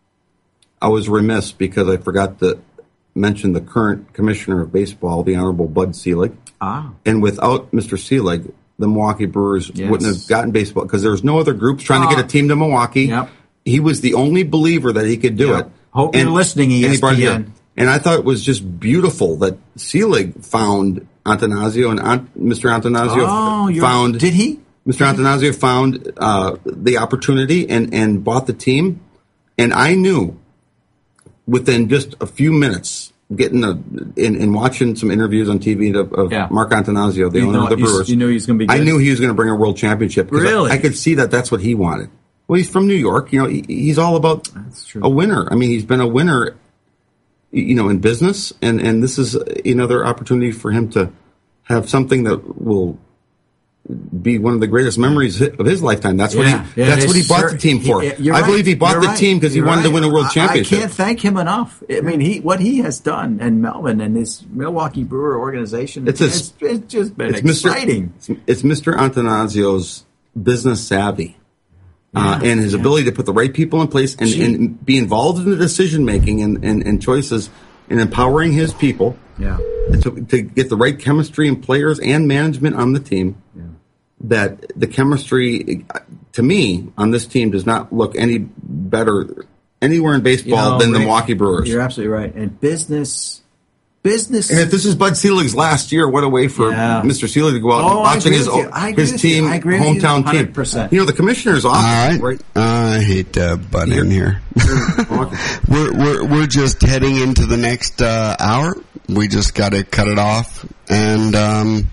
Speaker 1: I was remiss because I forgot to mention the current commissioner of baseball, the Honorable Bud Selig.
Speaker 2: Ah.
Speaker 1: And without Mister Selig, the Milwaukee Brewers
Speaker 2: Yes.
Speaker 1: wouldn't have gotten baseball because there was no other groups trying to get a team to Milwaukee.
Speaker 2: Yep.
Speaker 1: He was the only believer that he could do
Speaker 2: Yep.
Speaker 1: it.
Speaker 2: Hope you're listening, E S P N.
Speaker 1: And he brought it here. And I thought it was just beautiful that Selig found Attanasio and Ant- Mister Attanasio
Speaker 2: Oh, you're-
Speaker 1: found.
Speaker 2: did he?
Speaker 1: Mister Attanasio found uh, the opportunity and, and bought the team. And I knew within just a few minutes, getting a, in, in watching some interviews on T V of, of
Speaker 2: Yeah.
Speaker 1: Mark Attanasio, the
Speaker 2: You
Speaker 1: owner
Speaker 2: know-
Speaker 1: of the
Speaker 2: you s-
Speaker 1: Brewers.
Speaker 2: you knew he was gonna be
Speaker 1: I
Speaker 2: good?
Speaker 1: knew he was going to bring a world championship. 'cause
Speaker 2: Really?
Speaker 1: I, I could see that that's what he wanted. Well, he's from New York. You know, he, he's all about
Speaker 2: That's true.
Speaker 1: a winner. I mean, he's been a winner, you know, in business, and, and this is another opportunity for him to have something that will be one of the greatest memories of his lifetime. That's what
Speaker 2: Yeah,
Speaker 1: he.
Speaker 2: yeah,
Speaker 1: that's what he
Speaker 2: it's
Speaker 1: bought
Speaker 2: sure-
Speaker 1: the team for.
Speaker 2: he- you're
Speaker 1: I
Speaker 2: right.
Speaker 1: believe he bought
Speaker 2: You're
Speaker 1: the
Speaker 2: right.
Speaker 1: team because he
Speaker 2: You're
Speaker 1: wanted to
Speaker 2: right.
Speaker 1: win a world
Speaker 2: I-
Speaker 1: championship.
Speaker 2: I can't thank him enough. I mean, he what he has done, and Melvin and his Milwaukee Brewer organization.
Speaker 1: It's a-
Speaker 2: it's, it's just been
Speaker 1: It's Mister
Speaker 2: exciting.
Speaker 1: It's Mister Attanasio's business savvy. Uh,
Speaker 2: Yeah,
Speaker 1: and his
Speaker 2: yeah.
Speaker 1: ability to put the right people in place and,
Speaker 2: Gee.
Speaker 1: and be involved in the decision making and, and, and choices and empowering his people
Speaker 2: Yeah.
Speaker 1: to, to get the right chemistry and players and management on the team.
Speaker 2: Yeah.
Speaker 1: That the chemistry, to me, on this team does not look any better anywhere in baseball
Speaker 2: You know,
Speaker 1: than the
Speaker 2: Rick,
Speaker 1: Milwaukee Brewers.
Speaker 2: You're absolutely right. And business, business.
Speaker 1: And if this is Bud Selig's last year, what a way for
Speaker 2: Yeah.
Speaker 1: Mister Selig to go out
Speaker 2: Oh,
Speaker 1: and
Speaker 2: I
Speaker 1: watching
Speaker 2: agree
Speaker 1: his,
Speaker 2: with you. I agree
Speaker 1: his
Speaker 2: with you.
Speaker 1: team,
Speaker 2: I agree with you
Speaker 1: hometown
Speaker 2: one hundred
Speaker 1: team.
Speaker 2: percent.
Speaker 1: You know, the commissioner's
Speaker 3: All
Speaker 1: office,
Speaker 3: right. I hate to butt in here.
Speaker 1: right?
Speaker 3: we're, we're, we're just heading into the next uh, hour. We just got to cut it off. And um,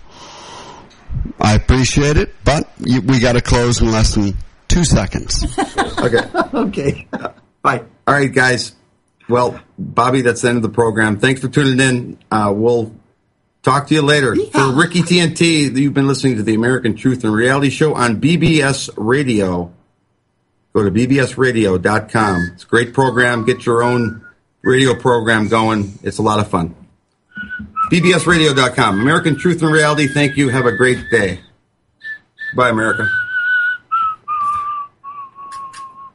Speaker 3: I appreciate it, but you, we got to close in less than two seconds.
Speaker 1: Okay.
Speaker 2: Okay. Bye.
Speaker 1: All right, guys. Well, Bobby, that's the end of the program. Thanks for tuning in. Uh, we'll talk to you later. For Ricky T N T, you've been listening to the American Truth and Reality Show on B B S Radio. Go to b b s radio dot com. It's a great program. Get your own radio program going. It's a lot of fun. b b s radio dot com. American Truth and Reality. Thank you. Have a great day. Bye, America.